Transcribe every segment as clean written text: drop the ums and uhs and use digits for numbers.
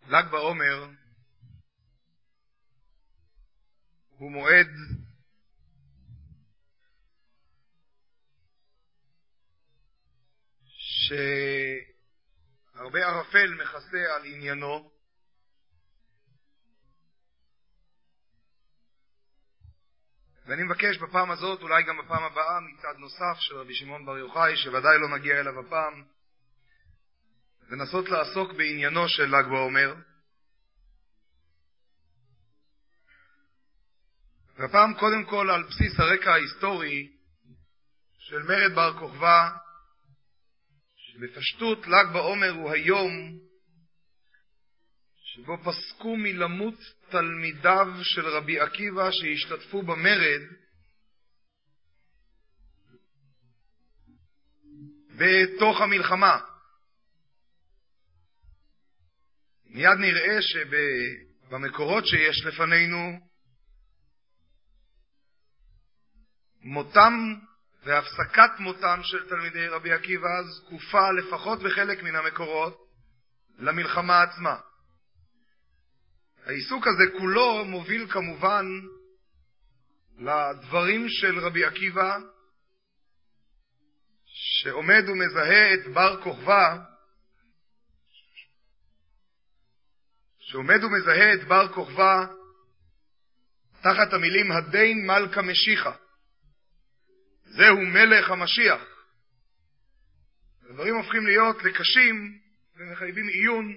ל"ג בעומר הוא מועד שהרבה ערפל מכסה על עניינו, ואני מבקש בפעם הזאת, אולי גם בפעם הבאה, מצד נוסף של רבי שמעון בר יוחאי, שוודאי לא נגיע אליו הפעם, לנסות לעסוק בעניינו של ל"ג בעומר. והפעם קודם כל על בסיס הרקע ההיסטורי של מרד בר כוכבא, שבפשטות ל"ג בעומר הוא היום שבו פסקו מלמות תלמידיו של רבי עקיבא שהשתתפו במרד בתוך המלחמה. מיד נראה שבמקורות שיש לפנינו מותם והפסקת מותם של תלמידי רבי עקיבא זקופה לפחות בחלק מן המקורות למלחמה עצמה. העיסוק הזה כולו מוביל כמובן לדברים של רבי עקיבא, שעומד ומזהה את בר כוכבא, תחת המילים הדין מלכה משיחה, זהו מלך המשיח. הדברים הופכים להיות לקשים ומחייבים עיון.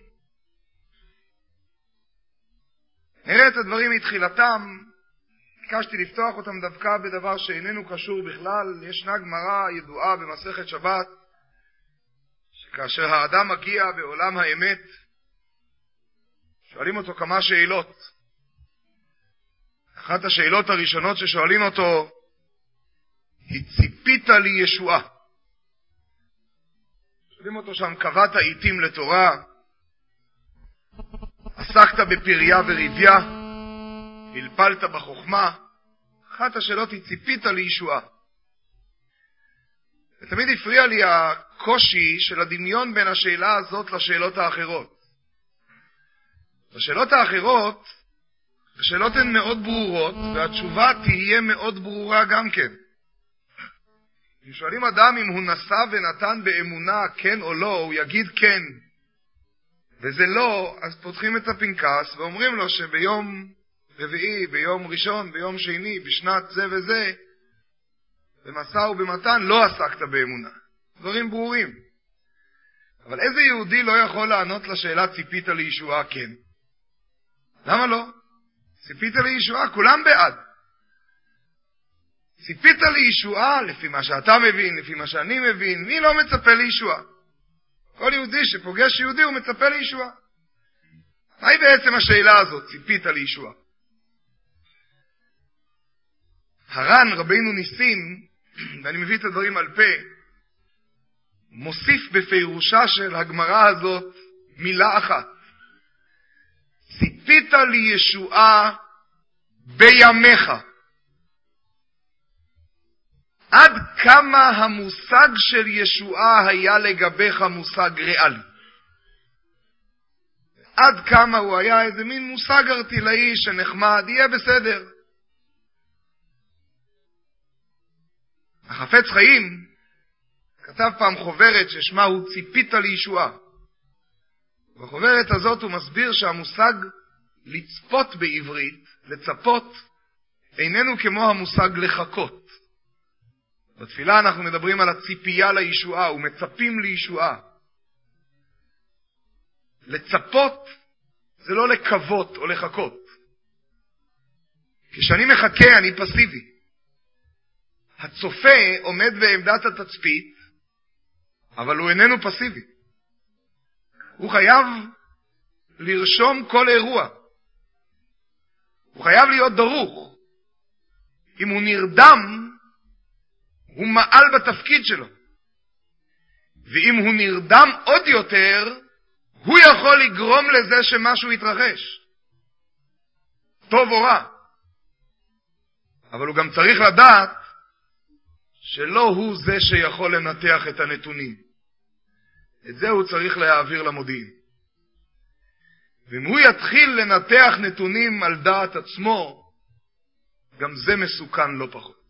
נראה את הדברים מתחילתם. ביקשתי לפתוח אותם דווקא בדבר שאיננו קשור בכלל. ישנה גמרא ידועה במסכת שבת, שכאשר האדם מגיע בעולם האמת, שואלים אותו כמה שאלות. אחת השאלות הראשונות ששואלים אותו, הציפית לי ישועה? שואלים אותו שם, קבעת עיתים לתורה? עסקת בפריה וריביה? פלפלת בחוכמה? אחת השאלות היא, ציפית לי ישועה? ותמיד הפריע לי הקושי של הדמיון בין השאלה הזאת לשאלות האחרות. השאלות האחרות, השאלות הן מאוד ברורות, והתשובה תהיה מאוד ברורה גם כן. אם שואלים אדם אם הוא נשא ונתן באמונה כן או לא, הוא יגיד כן, וזה לא, אז פותחים את הפנקס ואומרים לו שביום רביעי, ביום ראשון, ביום שני, בשנת זה וזה, במשא ובמתן לא עסקת באמונה. דברים ברורים. אבל איזה יהודי לא יכול לענות לשאלה ציפית לישועה כן? למה לא? ציפית לישועה, כולם בעד. ציפית לישועה, לפי מה שאתה מבין, לפי מה שאני מבין, מי לא מצפה לישועה? כל יהודי שפוגש יהודי הוא מצפה לישועה. מהי בעצם השאלה הזאת, ציפית לישועה? הר"ן רבינו ניסים, ואני מביא את הדברים על פה, מוסיף בפירושה של הגמרא הזאת מילה אחת. ציפית לי ישועה בימיך. עד כמה המושג של ישועה היה לגביך מושג ריאלי? עד כמה הוא היה איזה מין מושג ארטילאי שנחמד, יהיה בסדר. החפץ חיים כתב פעם חוברת ששמה הוא ציפית לישועה. בחוברת הזאת הוא מסביר שהמושג לצפות בעברית, לצפות, איננו כמו המושג לחכות. בתפילה אנחנו מדברים על הציפייה לישועה, ומצפים לישועה. לצפות זה לא לקוות או לחכות. כשאני מחכה אני פסיבי. הצופה עומד בעמדת התצפית, אבל הוא איננו פסיבי. הוא חייב לרשום כל אירוע. הוא חייב להיות דרוך. אם הוא נרדם, הוא מעל בתפקיד שלו. ואם הוא נרדם עוד יותר, הוא יכול לגרום לזה שמשהו יתרחש. טוב או רע. אבל הוא גם צריך לדעת שלא הוא זה שיכול לנתח את הנתונים. את זה הוא צריך להעביר למודיעין. ואם הוא יתחיל לנתח נתונים על דעת עצמו, גם זה מסוכן לא פחות.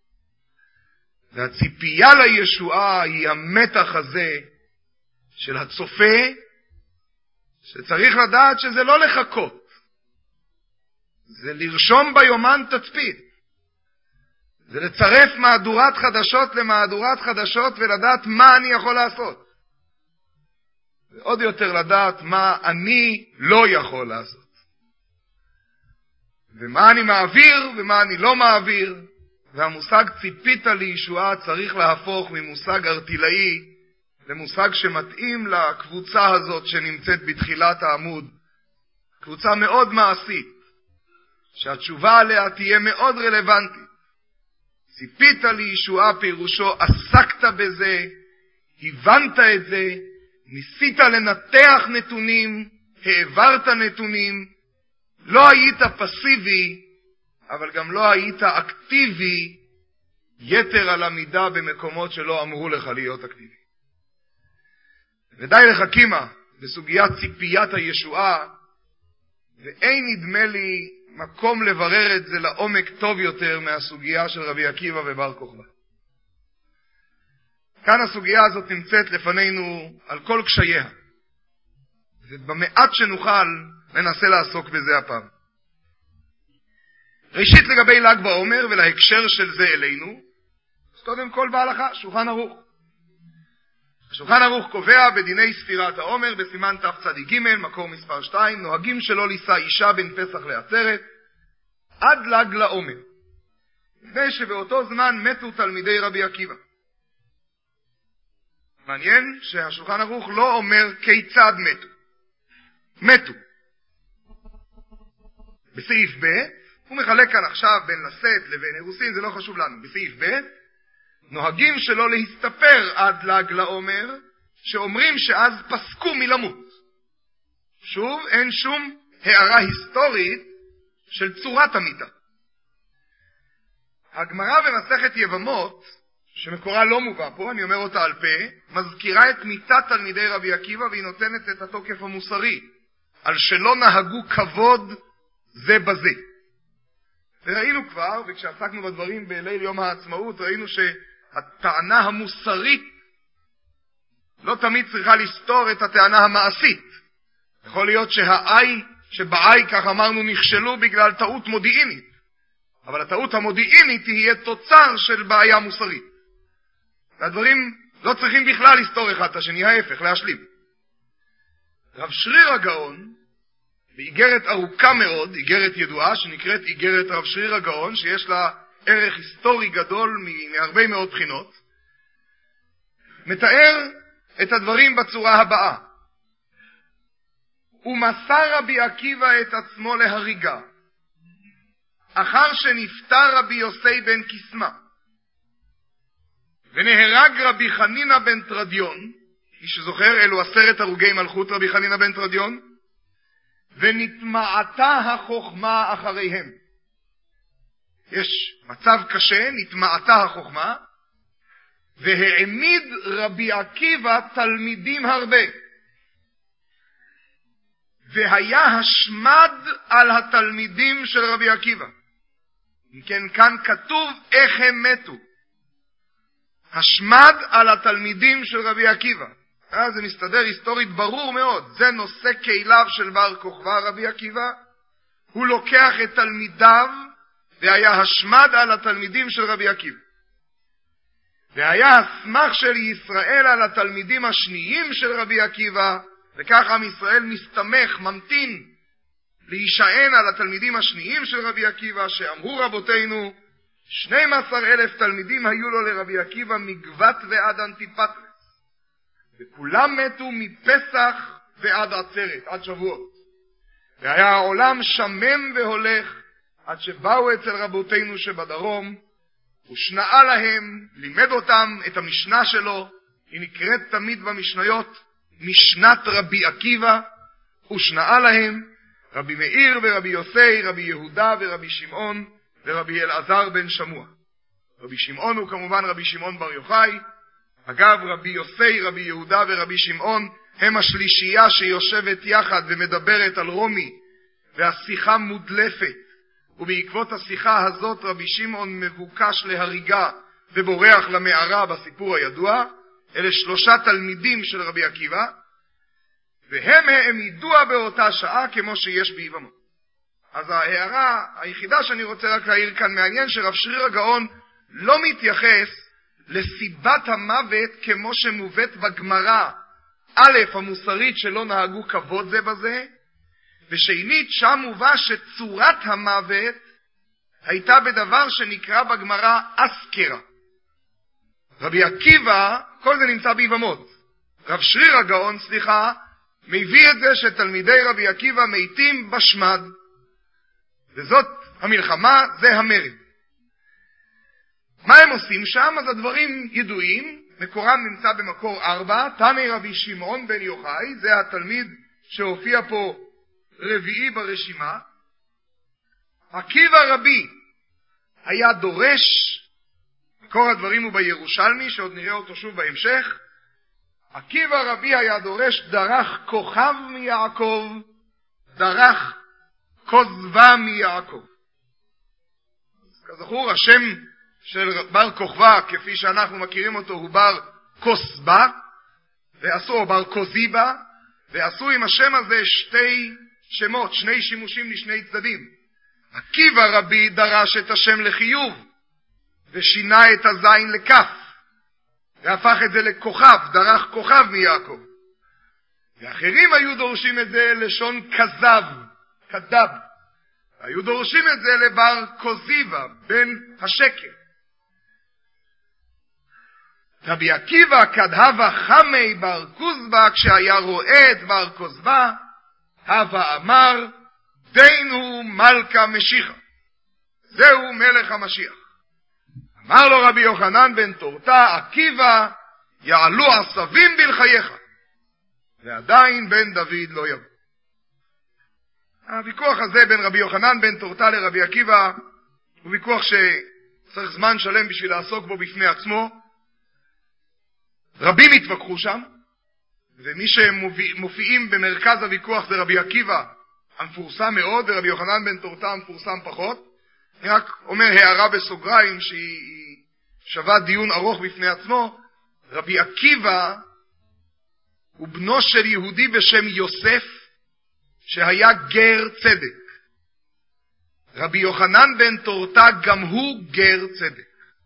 והציפייה לישועה היא המתח הזה של הצופה, שצריך לדעת שזה לא לחכות, זה לרשום ביומן תצפית, זה לצרף מהדורת חדשות למהדורת חדשות ולדעת מה אני יכול לעשות, ועוד יותר לדעת מה אני לא יכול לעשות, ומה אני מעביר ומה אני לא מעביר. והמושג ציפית לישועה צריך להפוך ממושג ארטילאי למושג שמתאים לקבוצה הזאת שנמצאת בתחילת העמוד, קבוצה מאוד מעשית, שהתשובה עליה תהיה מאוד רלוונטית. ציפית לישועה פירושו עסקת בזה, הבנת את זה, ניסית לנתח נתונים, העברת נתונים, לא היית פסיבי, אבל גם לא היית אקטיבי יתר על המידה במקומות שלא אמרו לך להיות אקטיבי. ודי לחכימה בסוגיית ציפיית הישועה, ואין נדמה לי מקום לברר את זה לעומק טוב יותר מהסוגיה של רבי עקיבא ובר כוכבא. כאן הסוגיה הזאת נמצאת לפנינו על כל קשייה, ובמעט שנוכל ננסה לעסוק בזה הפעם. ראשית לגבי ל"ג בעומר ולהקשר של זה אלינו, אז קודם כל בהלכה, שולחן ערוך. השולחן ערוך קובע בדיני ספירת העומר בסימן תצ"ג מקור מספר 2, נוהגים שלא לישא אישה בין פסח לעצרת עד ל"ג לעומר, לפני שבאותו זמן מתו תלמידי רבי עקיבא. מעניין שהשולחן ערוך לא אומר כיצד מתו. בסעיף ב' הוא מחלק כאן עכשיו בין לשאת לבין אירוסין, זה לא חשוב לנו. בסעיף ב' נוהגים שלא להסתפר עד ל"ג לעומר, שאומרים שאז פסקו מלמות. שוב, אין שום הערה היסטורית של צורת המיטה. הגמרא במסכת יבמות, שמקורה לא מובא פה, אני אומר אותה על פה, מזכירה את מיטת תלמידי רבי עקיבא, והיא נותנת את התוקף המוסרי, על שלא נהגו כבוד זה בזה. וראינו כבר, וכשעסקנו בדברים בליל יום העצמאות, ראינו שהטענה המוסרית לא תמיד צריכה לסתור את הטענה המעשית. יכול להיות שבעי, כך אמרנו, נכשלו בגלל טעות מודיעינית. אבל הטעות המודיעינית תהיה תוצר של בעיה מוסרית. והדברים לא צריכים בכלל לסתור אחד את השני, ההפך, להשלים. רב שריר הגאון, באיגרת ארוכה מאוד, איגרת ידועה שנקראת איגרת רב שריר הגאון, שיש לה ערך היסטורי גדול מהרבה מאוד בחינות, מתאר את הדברים בצורה הבאה. ומסר רבי עקיבא את עצמו להריגה, אחר שנפטר רבי יוסי בן קסמה, ונהרג רבי חנינה בן טרדיון, מי שזוכר אלו 10 הרוגי מלכות רבי חנינה בן טרדיון, ונתמעתה החוכמה אחריהם. יש מצב קשה, נתמעתה החוכמה, והעמיד רבי עקיבא תלמידים הרבה, והיה השמד על התלמידים של רבי עקיבא. אם כן, כאן כתוב איך הם מתו. השמד על התלמידים של רבי עקיבא. זה מסתדר היסטורית ברור מאוד. זה נושא קהיליו של בר כוכבא רבי עקיבא. הוא לוקח את תלמידיו, והיה השמד על התלמידים של רבי עקיבא. והיה הסמך של ישראל על התלמידים השניים של רבי עקיבא, וכך עם ישראל מסתמך, ממתין, להישען על התלמידים השניים של רבי עקיבא, שאמרו רבותינו, 12,000 תלמידים היו לו לרבי עקיבא מגבת ועד אנטיפטרס, וכולם מתו מפסח ועד עצרת, עד שבועות. והיה העולם שמם והולך, עד שבאו אצל רבותינו שבדרום, ושנאה להם, לימד אותם את המשנה שלו, היא נקראת תמיד במשניות, משנת רבי עקיבא, ושנאה להם, רבי מאיר ורבי יוסי, רבי יהודה ורבי שמעון, ורבי אלעזר בן שמוע. רבי שמעון הוא כמובן רבי שמעון בר יוחאי, אגב, רבי יוסי, רבי יהודה ורבי שמעון הם השלישייה שיושבת יחד ומדברת על רומי, והשיחה מודלפת, ובעקבות השיחה הזאת רבי שמעון מבוקש להריגה ובורח למערה בסיפור הידוע. אלה 3 תלמידים של רבי עקיבא, והם העמידוה באותה שעה כמו שיש ביבמות. אז ההערה היחידה שאני רוצה רק להעיר כאן, מעניין שרב שריר הגאון לא מתייחס לסיבת המוות כמו שמובאת בגמרא, א', המוסרית שלא נהגו כבוד זה בזה, ושנית, שם מובא שצורת המוות הייתה בדבר שנקרא בגמרא אסקרה. רבי עקיבא, כל זה נמצא ביבמות. רב שריר הגאון, מביא את זה שתלמידי רבי עקיבא מתים בשמד. וזאת המלחמה, זה המרד. מה הם עושים שם? אז הדברים ידועים, מקורם נמצא במקור 4, תני רבי שמעון בן יוחאי, זה התלמיד שהופיע פה רביעי ברשימה. עקיבא רבי היה דורש, מקור הדברים הוא בירושלמי, שעוד נראה אותו שוב בהמשך. עקיבא רבי היה דורש דרך כוכב מיעקב, דרך כוזבה מיעקב. כזכור, השם של בר כוכבה, כפי שאנחנו מכירים אותו, הוא בר כוסבה, ועשו בר כוזיבה, ועשו עם השם הזה 2 שמות, 2 שימושים לשני צדדים. עקיבא רבי דרש את השם לחיוב, ושינה את הזין לכף, והפך את זה לכוכב, דרך כוכב מיעקב. ואחרים היו דורשים את זה לשון כזב, כדב. היו דורשים את זה לבר כוזיבה, בן השקר. רבי עקיבא כדהבה חמי בר כוזבה, כשהיה רואה את בר כוזבה, הווה אמר, דיינו מלכה משיחה. זהו מלך המשיח. אמר לו רבי יוחנן בן תורתה, עקיבא, יעלו עשבים בלחייך, ועדיין בן דוד לא יבוא. הוויכוח הזה בין רבי יוחנן בן תורתה לרבי עקיבא, הוא ויכוח שצריך זמן שלם בשביל לעסוק בו בפני עצמו. רבים התווכחו שם, ומי שמופיעים במרכז הוויכוח זה רבי עקיבא, המפורסם מאוד, ורבי יוחנן בן תורתה המפורסם פחות. אני רק אומר הערה בסוגריים שהיא שווה דיון ארוך בפני עצמו. רבי עקיבא הוא בנו של יהודי בשם יוסף, שהיה גר צדק. רבי יוחנן בן תורתה גם הוא גר צדק.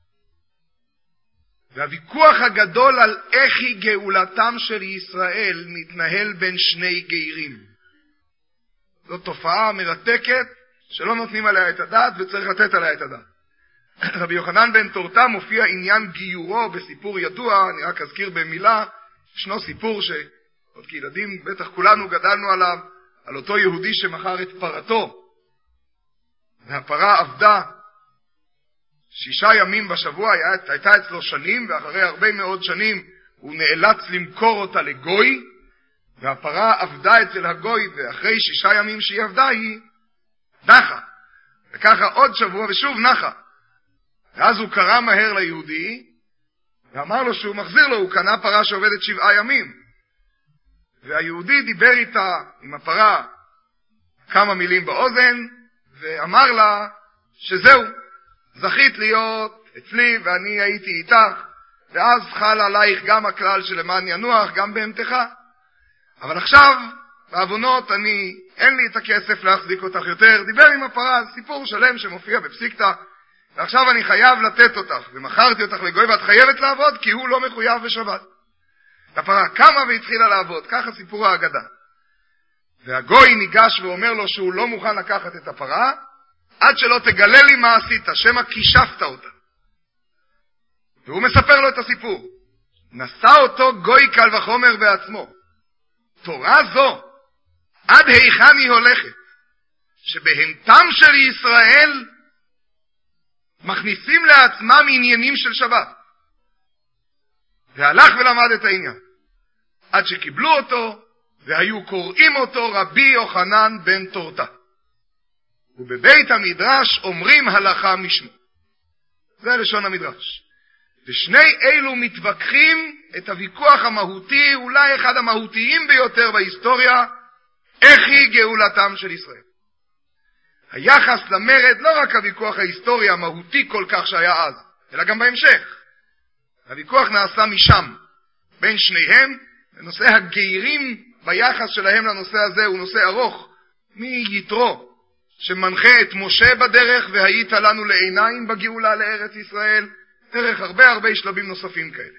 והוויכוח הגדול על איך היא גאולתם של ישראל מתנהל בין 2 גיירים. זו תופעה מרתקת שלא נותנים עליה את הדעת וצריך לתת עליה את הדעת. רבי יוחנן בן תורתה מופיע עניין גיורו בסיפור ידוע, אני רק אזכיר במילה, ישנו סיפור שעוד כילדים בטח כולנו גדלנו עליו, על אותו יהודי שמכר את פרתו, והפרה עבדה 6 ימים בשבוע, הייתה אצלו שנים, ואחרי הרבה מאוד שנים הוא נאלץ למכור אותה לגוי, והפרה עבדה אצל הגוי, ואחרי 6 ימים שהיא עבדה היא נחה, וככה עוד שבוע ושוב נחה. ואז הוא קרא מהר ליהודי, ואמר לו שהוא מחזיר לו, הוא קנה פרה שעובדת 7 ימים. והיהודי דיבר איתה, עם הפרה, כמה מילים באוזן, ואמר לה שזהו, זכית להיות אצלי ואני הייתי איתך, ואז חל עלייך גם הכלל של למען ינוח, גם בהמתך. אבל עכשיו, בעוונות, אין לי את הכסף להחזיק אותך יותר. דיבר עם הפרה, סיפור שלם שמופיע בפסיקתא, ועכשיו אני חייב לתת אותך, ומכרתי אותך לגוי ואת חייבת לעבוד, כי הוא לא מחויב בשבת. הפרה קמה והתחילה לעבוד, ככה סיפור האגדה. והגוי ניגש ואומר לו שהוא לא מוכן לקחת את הפרה, עד שלא תגלה לי מה עשית, שמה כישפת אותה. והוא מספר לו את הסיפור. נשא אותו גוי קל וחומר בעצמו. תורה זו, עד היכן היא הולכת, שבהמתם של ישראל מכניסים לעצמם עניינים של שבת. והלך ולמד את העניין. עד שקיבלו אותו, והיו קוראים אותו רבי יוחנן בן תורתה. ובבית המדרש אומרים הלכה משמו. זה לשון המדרש. ושני אלו מתווכחים את הוויכוח המהותי, אולי אחד המהותיים ביותר בהיסטוריה, איך היא גאולתם של ישראל. היחס למרד, לא רק הוויכוח ההיסטורי המהותי כל כך שהיה אז, אלא גם בהמשך. הוויכוח נעשה משם, בין שניהם, ונושא הגאירים ביחס שלהם לנושא הזה הוא נושא ארוך, מיתרו, שמנחה את משה בדרך, והיית לנו לעיניים בגאולה לארץ ישראל, דרך הרבה שלבים נוספים כאלה.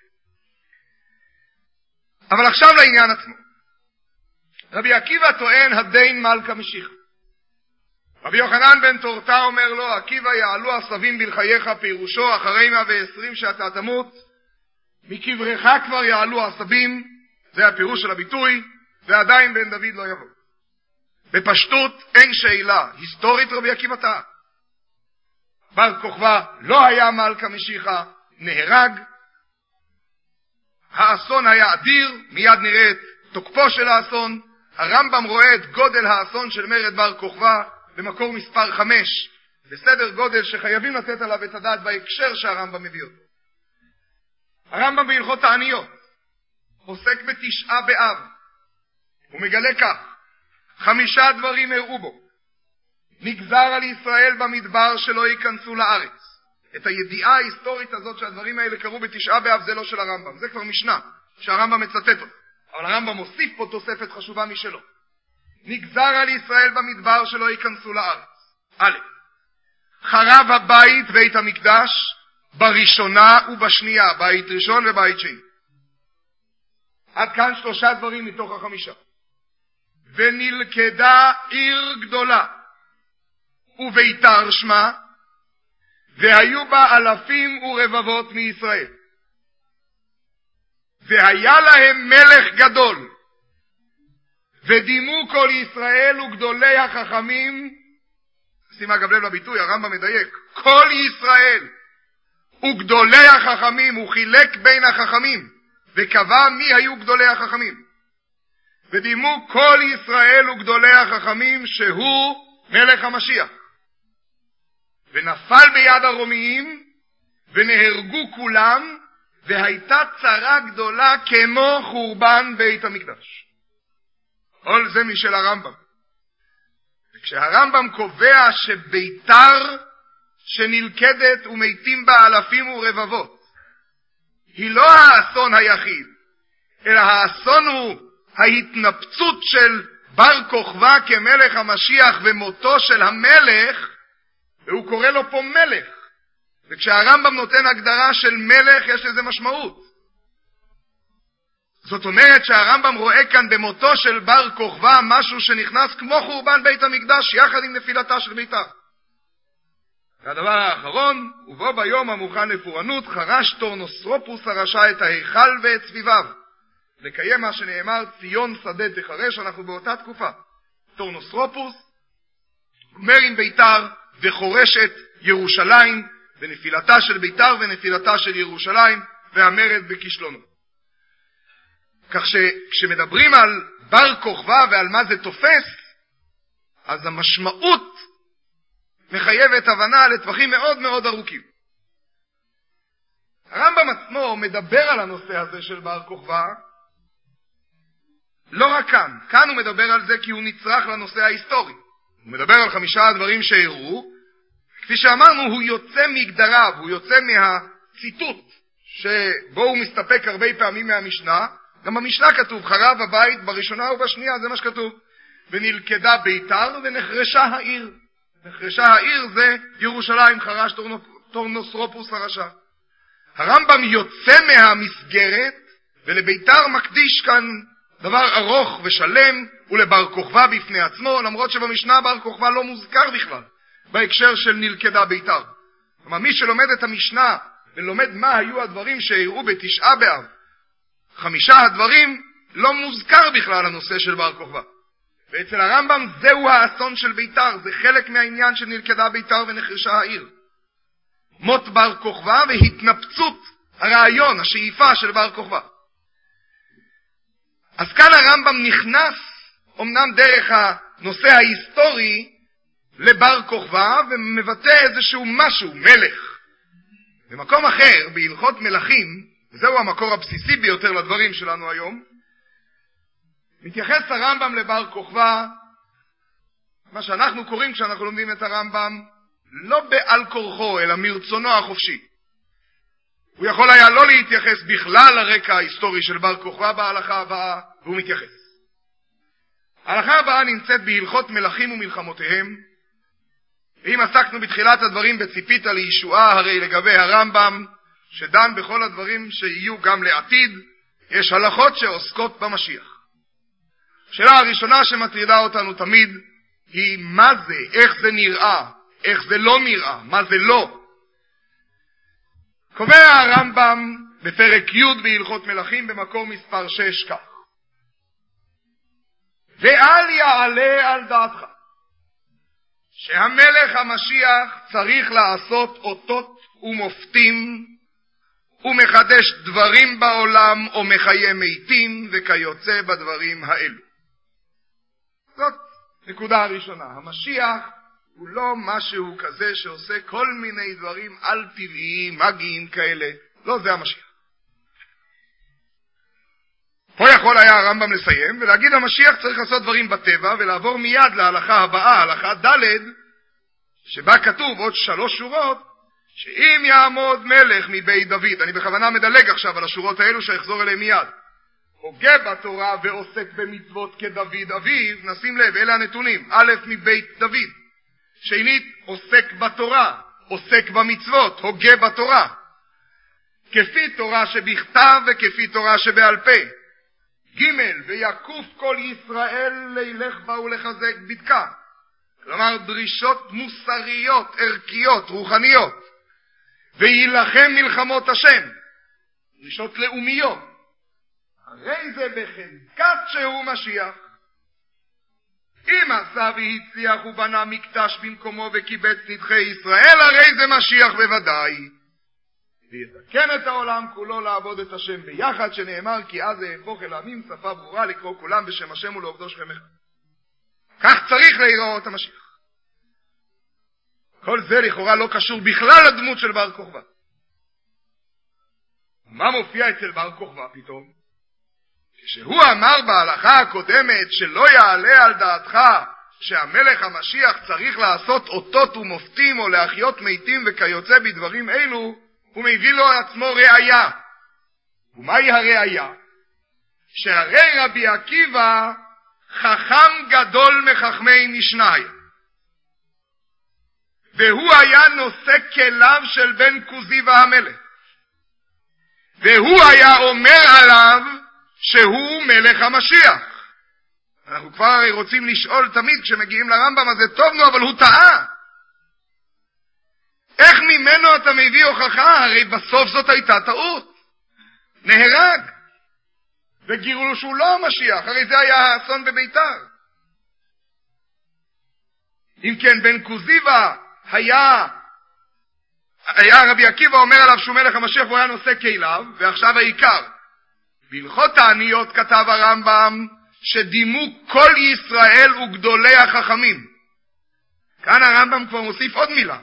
אבל עכשיו לעניין עצמו. רבי עקיבא טוען הדין מלכה משיחה. רבי יוחנן בן תורתה אומר לו, עקיבא יעלו עשבים בלחייך, פירושו אחרי 120 שאתה תמות, מקברך כבר יעלו עשבים, זה הפירוש של הביטוי, ועדיין בן דוד לא יבוא. בפשטות אין שאלה, היסטורית רבי עקיבא טעה. בר כוכבא לא היה מלכה משיחה, נהרג. האסון היה אדיר, מיד נראה את תוקפו של האסון. הרמב"ם רואה את גודל האסון של מרד בר כוכבא במקור מספר 5, בסדר גודל שחייבים לתת עליו את הדעת בהקשר שהרמב"ם מביא אותו. הרמב"ם בהלכות תעניות עוסק בתשעה באב, הוא מגלה כך: 5 דברים הראו בו. נגזר על ישראל במדבר שלא ייכנסו לארץ. את הידיעה ההיסטורית הזאת שהדברים האלה קרו בתשעה באב זה לא של הרמב"ם, זה כבר משנה שהרמב"ם מצטט אותו, אבל הרמב"ם מוסיף פה תוספת חשובה משלו. נגזר על ישראל במדבר שלא ייכנסו לארץ. א', חרב הבית, בית המקדש, בראשונה ובשנייה, בית ראשון ובית שני. עד כאן 3 דברים מתוך 5. ונלכדה עיר גדולה, וביתר שמה, והיו בה אלפים ורבבות מישראל. והיה להם מלך גדול, ודימו כל ישראל וגדולי החכמים, שימה גם לב לביטוי, הרמב"ם מדייק, כל ישראל וגדולי החכמים, הוא חילק בין החכמים, וקבע מי היו גדולי החכמים. ודימו כל ישראל וגדולי החכמים שהוא מלך המשיח. ונפל ביד הרומיים, ונהרגו כולם, והייתה צרה גדולה כמו חורבן בית המקדש. כל זה משל הרמב"ם. וכשהרמב"ם קובע שביתר שנלכדת ומתים בה אלפים ורבבות, היא לא האסון היחיד, אלא האסון הוא ההתנפצות של בר כוכבא כמלך המשיח ומותו של המלך, והוא קורא לו פה מלך. וכשהרמב"ם נותן הגדרה של מלך יש לזה משמעות. זאת אומרת שהרמב"ם רואה כאן במותו של בר כוכבא משהו שנכנס כמו חורבן בית המקדש יחד עם נפילתה של ביתר. והדבר האחרון, ובו ביום המוכן לפורענות חרש טורנוסרופוס הרשע את ההיכל ואת סביביו, לקיים מה שנאמר ציון שדה תחרש. אנחנו באותה תקופה. טורנוסרופוס אומר עם ביתר וחורש את ירושלים, ונפילתה של ביתר ונפילתה של ירושלים, והמרד בכישלונו. כך שכשמדברים על בר כוכבא ועל מה זה תופס, אז המשמעות מחייבת הבנה לטווחים מאוד מאוד ארוכים. הרמב"ם עצמו מדבר על הנושא הזה של בר כוכבא, לא רק כאן. כאן הוא מדבר על זה כי הוא נצרך לנושא ההיסטורי. הוא מדבר על 5 דברים שהראו, כפי שאמרנו, הוא יוצא מגדריו, הוא יוצא מהציטוט שבו הוא מסתפק הרבה פעמים מהמשנה. גם במשנה כתוב חרב הבית בראשונה ובשנייה, זה מה שכתוב. ונלכדה ביתר ונחרשה העיר. נחרשה העיר זה ירושלים, חרש טורנוסרופוס הרשע. הרמב"ם יוצא מהמסגרת ולביתר מקדיש כאן דבר ארוך ושלם, ולבר כוכבא בפני עצמו, למרות שבמשנה בר כוכבא לא מוזכר בכלל בהקשר של נלכדה ביתר. כלומר, מי שלומד את המשנה ולומד מה היו הדברים שהראו בתשעה באב, 5 הדברים, לא מוזכר בכלל הנושא של בר כוכבא. ואצל הרמב"ם זהו האסון של ביתר, זה חלק מהעניין של נלכדה ביתר ונחרשה העיר. מות בר כוכבא והתנפצות הרעיון, השאיפה של בר כוכבא. אז כאן הרמב"ם נכנס, אמנם דרך הנושא ההיסטורי, לבר כוכבא, ומבטא איזשהו משהו, מלך. במקום אחר, בהלכות מלכים, וזהו המקור הבסיסי ביותר לדברים שלנו היום, מתייחס הרמב"ם לבר כוכבא, מה שאנחנו קוראים כשאנחנו לומדים את הרמב"ם, לא בעל כורחו, אלא מרצונו החופשי. הוא יכול היה לא להתייחס בכלל לרקע ההיסטורי של בר כוכבא בהלכה הבאה, והוא מתייחס. ההלכה הבאה נמצאת בהלכות מלכים ומלחמותיהם, ואם עסקנו בתחילת הדברים בציפית לישועה, הרי לגבי הרמב"ם, שדן בכל הדברים שיהיו גם לעתיד, יש הלכות שעוסקות במשיח. השאלה הראשונה שמטרידה אותנו תמיד, היא מה זה, איך זה נראה, איך זה לא נראה, מה זה לא. קובע הרמב"ם בפרק י' בהלכות מלכים במקור מספר 6 כך. ואל יעלה על דעתך שהמלך המשיח צריך לעשות אותות ומופתים ומחדש דברים בעולם או מחיה מתים וכיוצא בדברים האלו. זאת נקודה הראשונה. המשיח הוא לא משהו כזה שעושה כל מיני דברים על טבעיים, מגיים כאלה. לא זה המשיח. פה יכול היה הרמב"ם לסיים ולהגיד המשיח צריך לעשות דברים בטבע ולעבור מיד להלכה הבאה, הלכה ד' שבה כתוב עוד 3 שורות, שאם יעמוד מלך מבית דוד, אני בכוונה מדלג עכשיו על השורות האלו שאחזור אליהם מיד, הוגה בתורה ועוסק במצוות כדוד אביו, נשים לב, אלה הנתונים, א' מבית דוד, שנית עוסק בתורה, עוסק במצוות, הוגה בתורה, כפי תורה שבכתב וכפי תורה שבעל פה, ג' ויקוף כל ישראל לילך בה ולחזק בדקה, כלומר דרישות מוסריות, ערכיות, רוחניות, וילחם מלחמות השם, דרישות לאומיות, הרי זה בחזקת שהוא משיח. אם עשה והצליח ובנה מקדש במקומו וקיבץ נדחי ישראל, הרי זה משיח בוודאי. ויתקן את העולם כולו לעבוד את השם ביחד, שנאמר כי אז יהפוך אל העמים שפה ברורה לקרוא כולם בשם השם ולעובדו שכם אחד. כך צריך להיראות המשיח. כל זה לכאורה לא קשור בכלל לדמות של בר כוכבא. מה מופיע אצל בר כוכבא פתאום? כשהוא אמר בהלכה הקודמת שלא יעלה על דעתך שהמלך המשיח צריך לעשות אותות ומופתים או להחיות מתים וכיוצא בדברים אלו, הוא מביא לו עצמו ראיה. ומהי הראיה? שהרי רבי עקיבא חכם גדול מחכמי משניה, והוא היה נושא כליו של בן כוזיבא המלך, והוא היה אומר עליו שהוא מלך המשיח. אנחנו כבר הרי רוצים לשאול תמיד כשמגיעים לרמב"ם הזה, טוב נו, אבל הוא טעה. איך ממנו אתה מביא הוכחה? הרי בסוף זאת הייתה טעות. נהרג. וגירו שהוא לא המשיח, הרי זה היה האסון בביתר. אם כן, בן כוזיבא היה רבי עקיבא אומר עליו שהוא מלך המשיח והוא היה נושא כליו, ועכשיו העיקר. בהלכות העניות כתב הרמב"ם שדימו כל ישראל וגדולי החכמים. כאן הרמב"ם כבר מוסיף עוד מילה.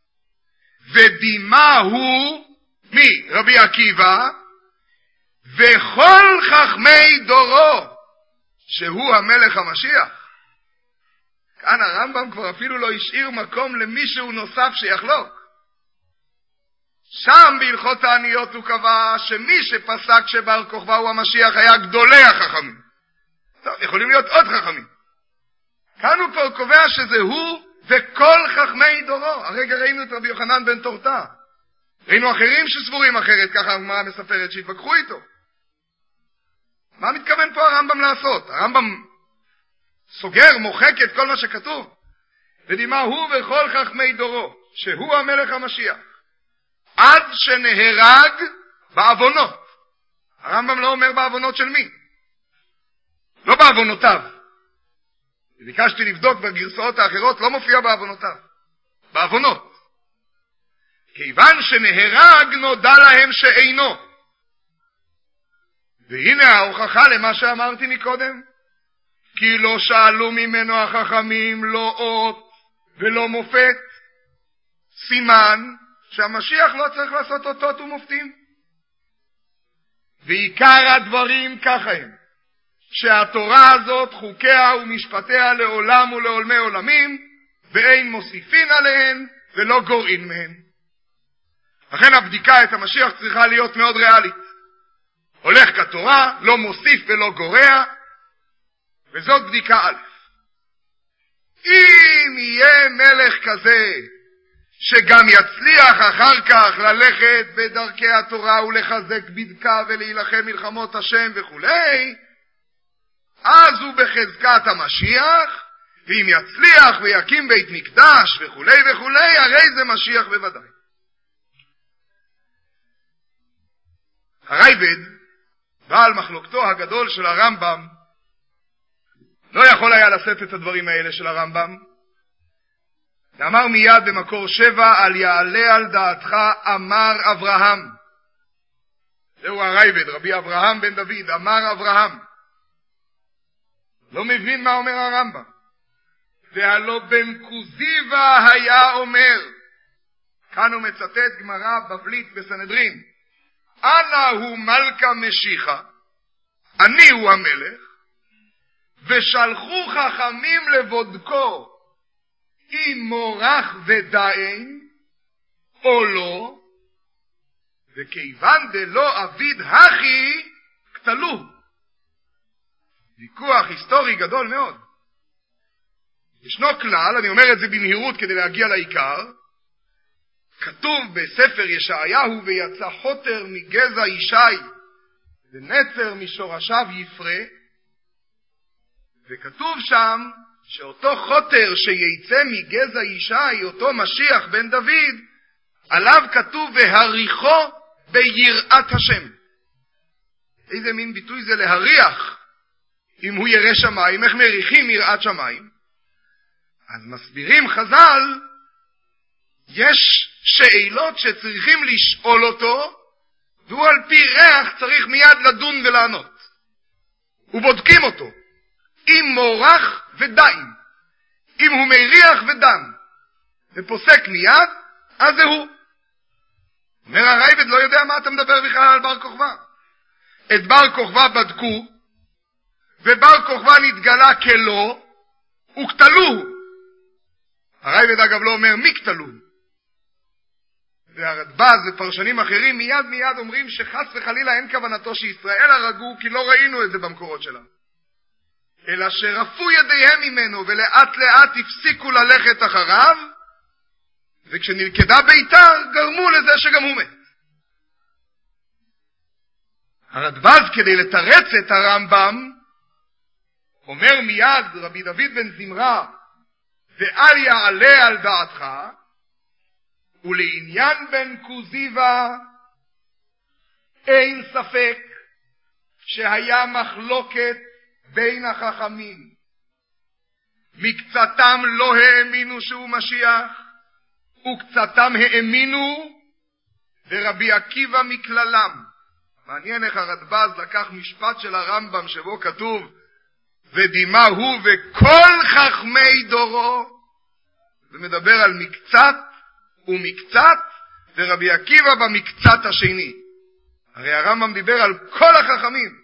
ודימה הוא, מי? רבי עקיבא, וכל חכמי דורו, שהוא המלך המשיח. כאן הרמב"ם כבר אפילו לא השאיר מקום למישהו נוסף שיחלוק. שם בהלכות העניות הוא קבע שמי שפסק שבר כוכבא הוא המשיח היה גדולי החכמים. טוב, יכולים להיות עוד חכמים. כאן הוא פה קובע שזה הוא וכל חכמי דורו. הרגע ראינו את רבי יוחנן בן תורתה. ראינו אחרים שסבורים אחרת, ככה הגמרא מספרת שהתווכחו איתו. מה מתכוון פה הרמב"ם לעשות? הרמב"ם סוגר, מוחק את כל מה שכתוב. ודימה הוא וכל חכמי דורו, שהוא המלך המשיח. עד שנהרג בעוונות. הרמב"ם לא אומר בעוונות של מי. לא בעוונותיו. ביקשתי לבדוק בגרסאות האחרות, לא מופיע בעוונותיו. בעוונות. כיוון שנהרג נודע להם שאינו. והנה ההוכחה למה שאמרתי מקודם. כי לא שאלו ממנו החכמים לא אות ולא מופת. סימן שהמשיח לא צריך לעשות אותות ומופתים. ועיקר הדברים ככה הם, שהתורה הזאת, חוקיה ומשפטיה לעולם ולעולמי עולמים, ואין מוסיפין עליהן ולא גורעין מהן. לכן הבדיקה את המשיח צריכה להיות מאוד ריאלית. הולך כתורה, לא מוסיף ולא גורע, וזאת בדיקה א'. אם יהיה מלך כזה, שגם יצליח אחר כך ללכת בדרכי התורה ולחזק בדקה ולהילחם מלחמות השם וכו', אז הוא בחזקת המשיח, ואם יצליח ויקים בית מקדש וכו' וכו', הרי זה משיח בוודאי. הרייבד, בעל מחלוקתו הגדול של הרמב"ם, לא יכול היה לשאת את הדברים האלה של הרמב"ם, ואמר מיד במקור 7, על יעלה על דעתך אמר אברהם. זהו הרייבד, רבי אברהם בן דוד, אמר אברהם. לא מבין מה אומר הרמב"ם. והלא בן כוזיבא היה אומר, כאן הוא מצטט גמרא בבלית בסנהדרין, אנא הוא מלכה משיחה, אני הוא המלך, ושלחו חכמים לבודקו, אם מורח ודאין או לא, וכיוון דלא אביד הכי קטלו. ויכוח היסטורי גדול מאוד. ישנו כלל, אני אומר את זה במהירות כדי להגיע לעיקר, כתוב בספר ישעיהו, ויצא חוטר מגזע ישי ונצר משורשיו יפרה, וכתוב שם שאותו חוטר שיצא מגזע ישי, אותו משיח בן דוד, עליו כתוב והריחו ביראת השם. איזה מין ביטוי זה להריח? אם הוא ירא שמיים, איך מריחים יראת שמיים? אז מסבירים חז"ל, יש שאלות שצריכים לשאול אותו, והוא על פי ריח צריך מיד לדון ולענות. ובודקים אותו. אם מורח ודין. אם הוא מריח ודן. ופוסק מיד, אז זה הוא. אומר הרייבד, לא יודע מה אתה מדבר בכלל על בר כוכבא. את בר כוכבא בדקו, ובר כוכבא נתגלה כלא, וקטלוהו. הרייבד אגב לא אומר מי קטלוהו. והרדב"ז ופרשנים אחרים מיד אומרים שחס וחלילה אין כוונתו שישראל הרגו, כי לא ראינו את זה במקורות שלנו. אלא שרפו ידיהם ממנו ולאט לאט הפסיקו ללכת אחריו, וכשנלכדה ביתר גרמו לזה שגם הוא מת. הרדב"ז כדי לתרץ את הרמב"ם אומר מיד רבי דוד בן זמרה, ואל יעלה על דעתך, ולעניין בן כוזיבא אין ספק שהיה מחלוקת בין החכמים. מקצתם לא האמינו שהוא משיח, וקצתם האמינו, ורבי עקיבא מכללם. מעניין איך הרדב"ז לקח משפט של הרמב"ם שבו כתוב ודימה הוא וכל חכמי דורו, ומדבר על מקצת ומקצת, ורבי עקיבא במקצת השני. הרי הרמב"ם דיבר על כל החכמים.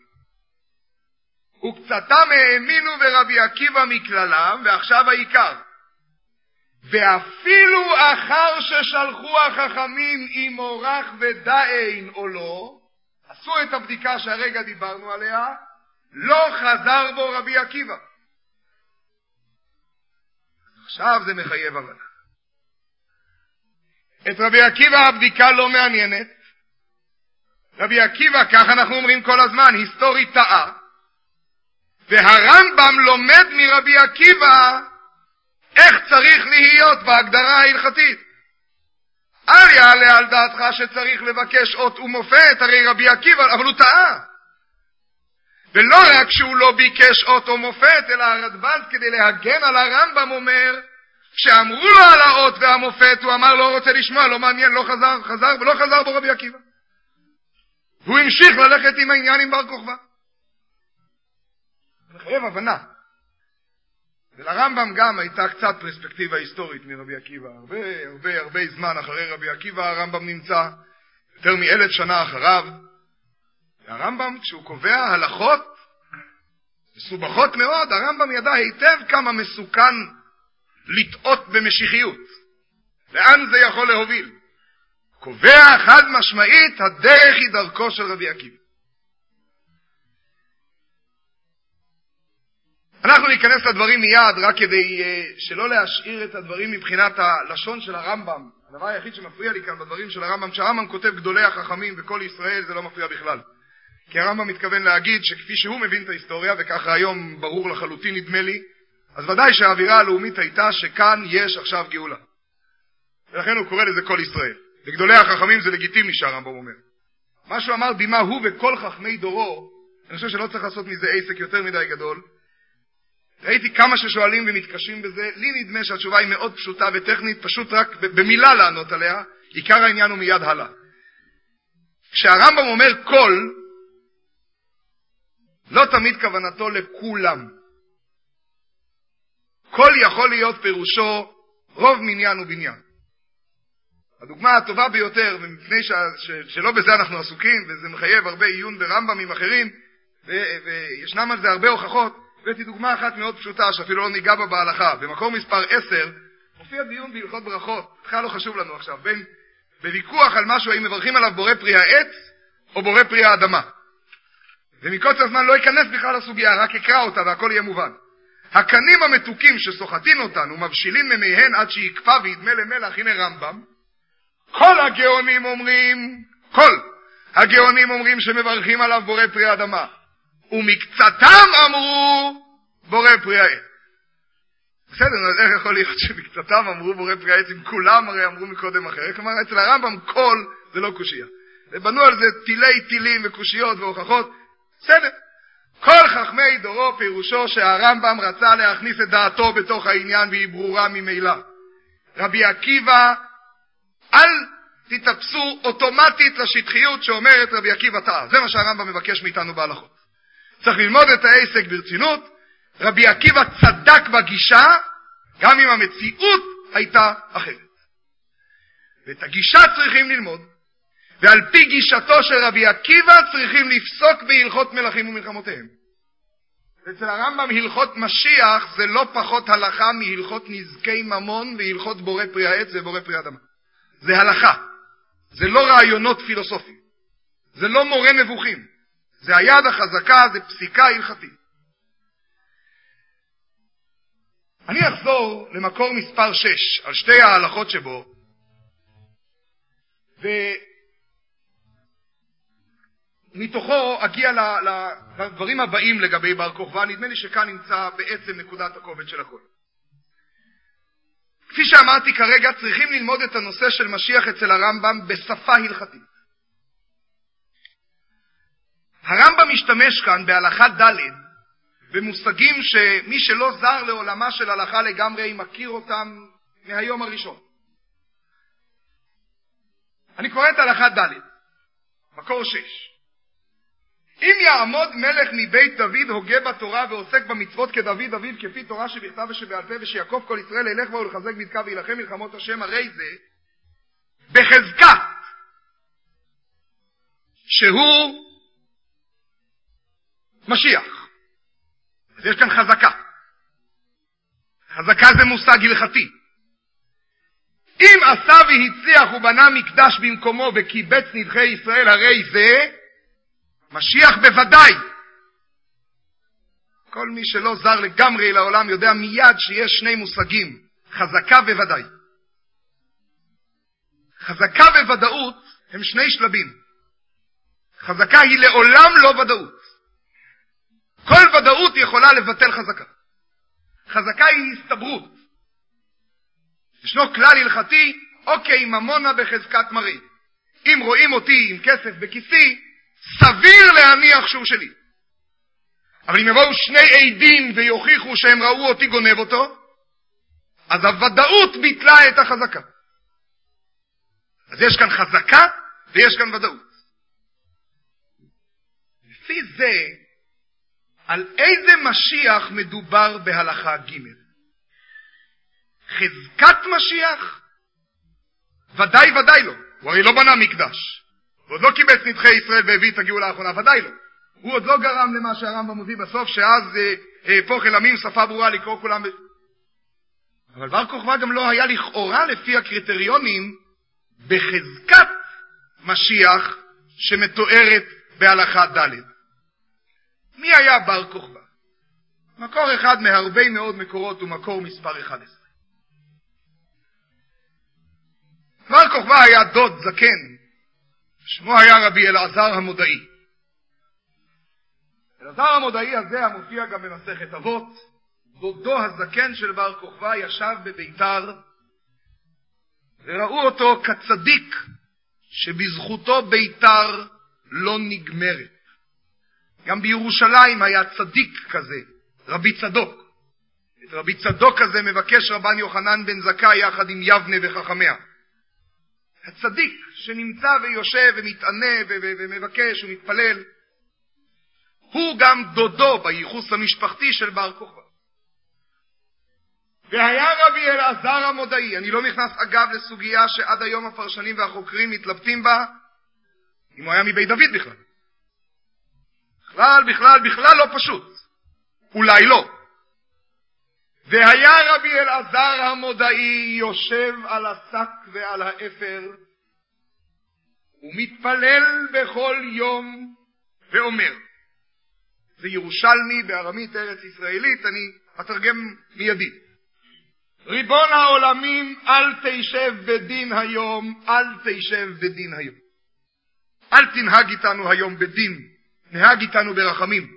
וקצתם האמינו ורבי עקיבא מכללם, ועכשיו העיקר. ואפילו אחר ששלחו החכמים אם מורח ודאין או לא, עשו את הבדיקה שהרגע דיברנו עליה, לא חזר בו רבי עקיבא. עכשיו זה מחייב הבנה. את רבי עקיבא הבדיקה לא מעניינת. רבי עקיבא, כך אנחנו אומרים כל הזמן, היסטורית טעה. והרמב"ם לומד מרבי עקיבא איך צריך להיות בהגדרה ההלכתית. אל יעלה על דעתך שצריך לבקש אות ומופת, הרי רבי עקיבא, אבל הוא טעה. ולא רק שהוא לא ביקש אות או מופת, אלא הרדב"ז כדי להגן על הרמב"ם אומר, כשאמרו לו על האות והמופת, הוא אמר לא רוצה לשמוע, לא מעניין, לא חזר ולא חזר בו רבי עקיבא. והוא המשיך ללכת עם העניין עם בר כוכבא. מחייב הבנה. ולרמב"ם גם הייתה קצת פרספקטיבה היסטורית מרבי עקיבא. הרבה זמן אחרי רבי עקיבא הרמב"ם נמצא, יותר מ1,000 שנה אחריו. והרמב"ם, כשהוא קובע הלכות מסובכות מאוד, הרמב"ם ידע היטב כמה מסוכן לטעות במשיחיות. לאן זה יכול להוביל? קובע חד משמעית, הדרך היא דרכו של רבי עקיבא. אנחנו ניכנס לדברים מיד, רק כדי שלא להשאיר את הדברים מבחינת הלשון של הרמב"ם. הדבר היחיד שמפריע לי כאן בדברים של הרמב"ם, שהרמב"ם כותב גדולי החכמים בכל ישראל, זה לא מפריע בכלל. כי הרמב"ם מתכוון להגיד שכפי שהוא מבין את ההיסטוריה, וככה היום ברור לחלוטין נדמה לי, אז ודאי שהאווירה הלאומית הייתה שכאן יש עכשיו גאולה. ולכן הוא קורא לזה כל ישראל. וגדולי החכמים זה לגיטימי שהרמב"ם אומר. מה שהוא אמר במה הוא וכל חכמי דורו, אני חושב שלא צריך לעשות מזה עסק יותר מדי גדול. ראיתי כמה ששואלים ומתקשים בזה, לי נדמה שהתשובה היא מאוד פשוטה וטכנית, פשוט רק במילה לענות עליה, עיקר העניין הוא מיד הלאה. כשהרמב"ם אומר כל, לא תמיד כוונתו לכולם. כל יכול להיות פירושו רוב מניין ובניין. הדוגמה הטובה ביותר, ומפני שלא בזה אנחנו עסוקים, וזה מחייב הרבה עיון ברמב"מים אחרים, וישנם על זה הרבה הוכחות, הבאתי דוגמה אחת מאוד פשוטה, שאפילו לא ניגע בה בהלכה. במקור מספר 10, מופיע דיון בהלכות ברכות, בכלל לא חשוב לנו עכשיו, בוויכוח על משהו, האם מברכים עליו בורא פרי העץ, או בורא פרי האדמה. ומקוץ הזמן לא ייכנס בכלל לסוגיה, רק אקרא אותה והכל יהיה מובן. הקנים המתוקים שסוחטין אותנו, מבשילין ממיהן עד שיקפה וידמה למלח, הנה רמב"ם, כל הגאונים אומרים שמברכים עליו בורא פרי האדמה. ומקצתם אמרו בורא פרי העץ. בסדר, אז איך יכול להיות שמקצתם אמרו בורא פרי העץ, אם כולם הרי אמרו מקודם אחר? כלומר, אצל הרמב"ם כל זה לא קושיה. ובנו על זה טילים וקושיות והוכחות. בסדר. כל חכמי דורו פירושו שהרמב"ם רצה להכניס את דעתו בתוך העניין והיא ברורה ממילא. רבי עקיבא, אל תתאפסו אוטומטית לשטחיות שאומרת רבי עקיבא טעה. זה מה שהרמב"ם מבקש מאיתנו בהלכות. צריך ללמוד את העסק ברצינות. רבי עקיבא צדק בגישה, גם אם המציאות הייתה אחרת. ואת הגישה צריכים ללמוד, ועל פי גישתו של רבי עקיבא צריכים לפסוק בהלכות מלכים ומלחמותיהם. אצל הרמב"ם הלכות משיח זה לא פחות הלכה מהלכות נזקי ממון והלכות בורא פרי העץ ובורא פרי האדמה. זה הלכה. זה לא רעיונות פילוסופיים. זה לא מורה נבוכים. זה היד החזקה, זה פסיקה הלכתית. אני אחזור למקור מספר 6, על שתי ההלכות שבו, ומתוכו אגיע לדברים הבאים לגבי בר כוכבא. נדמה לי שכאן נמצא בעצם נקודת הכובד של הכל. כפי שאמרתי כרגע, צריכים ללמוד את הנושא של משיח אצל הרמב"ם בשפה הלכתית. הרמב"ם משתמש כאן בהלכה ד' במושגים שמי שלא זר לעולמה של הלכה לגמרי מכיר אותם מהיום הראשון. אני קורא את הלכה ד', מקור 6. אם יעמוד מלך מבית דוד הוגה בתורה ועוסק במצוות כדוד דוד כפי תורה שבכתב ושבעל פה ושיעקב כל ישראל ילך בו ולחזק בדקה וילחם מלחמות השם, הרי זה בחזקת שהוא משיח. אז יש כאן חזקה. חזקה זה מושג הלכתי. אם עשה והצליח ובנה מקדש במקומו וקיבץ נדחי ישראל, הרי זה משיח בוודאי. כל מי שלא זר לגמרי לעולם יודע מיד שיש שני מושגים, חזקה בוודאי. חזקה וודאות הם שני שלבים. חזקה היא לעולם לא ודאות. כל ודאות יכולה לבטל חזקה. חזקה היא הסתברות. ישנו כלל הלכתי, אוקיי, ממונה בחזקת מראה. אם רואים אותי עם כסף בכיסי, סביר להניח שהוא שלי. אבל אם יבואו שני עדים ויוכיחו שהם ראו אותי גונב אותו, אז הוודאות ביטלה את החזקה. אז יש כאן חזקה ויש כאן ודאות. לפי זה, על איזה משיח מדובר בהלכה ג'? חזקת משיח? ודאי ודאי לא. הוא הרי לא בנה מקדש. ועוד לא קיבץ נדחי ישראל והביא את הגאולה האחרונה, ודאי לא. הוא עוד לא גרם למה שהרמב"ם מביא בסוף, שאז פוך אל עמים שפה ברורה לקרוא כולם. אבל בר כוכבא גם לא היה לכאורה לפי הקריטריונים בחזקת משיח שמתוארת בהלכה ד'. מי היה בר כוכבא? מקור אחד מהרבה מאוד מקורות הוא מקור מספר 11. בר כוכבא היה דוד זקן, שמו היה רבי אלעזר המודעי. אלעזר המודעי הזה המופיע גם במסכת אבות, דודו הזקן של בר כוכבא ישב בביתר, וראו אותו כצדיק שבזכותו ביתר לא נגמרת. גם בירושלים היה צדיק כזה, רבי צדוק. את רבי צדוק הזה מבקש רבן יוחנן בן זכאי יחד עם יבנה וחכמיה. הצדיק שנמצא ויושב ומתענה ומבקש ומתפלל, הוא גם דודו בייחוס המשפחתי של בר כוכבא. והיה רבי אלעזר המודעי, אני לא נכנס אגב לסוגיה שעד היום הפרשנים והחוקרים מתלבטים בה, אם הוא היה מבית דוד בכלל לא פשוט. אולי לא. והיה רבי אלעזר המודעי יושב על השק ועל האפר, ומתפלל בכל יום ואומר, זה ירושלמי בארמית ארץ ישראלית, אני אתרגם מיידית. ריבון העולמים, אל תשב בדין היום, אל תשב בדין היום. אל תנהג איתנו היום בדין, נהג איתנו ברחמים.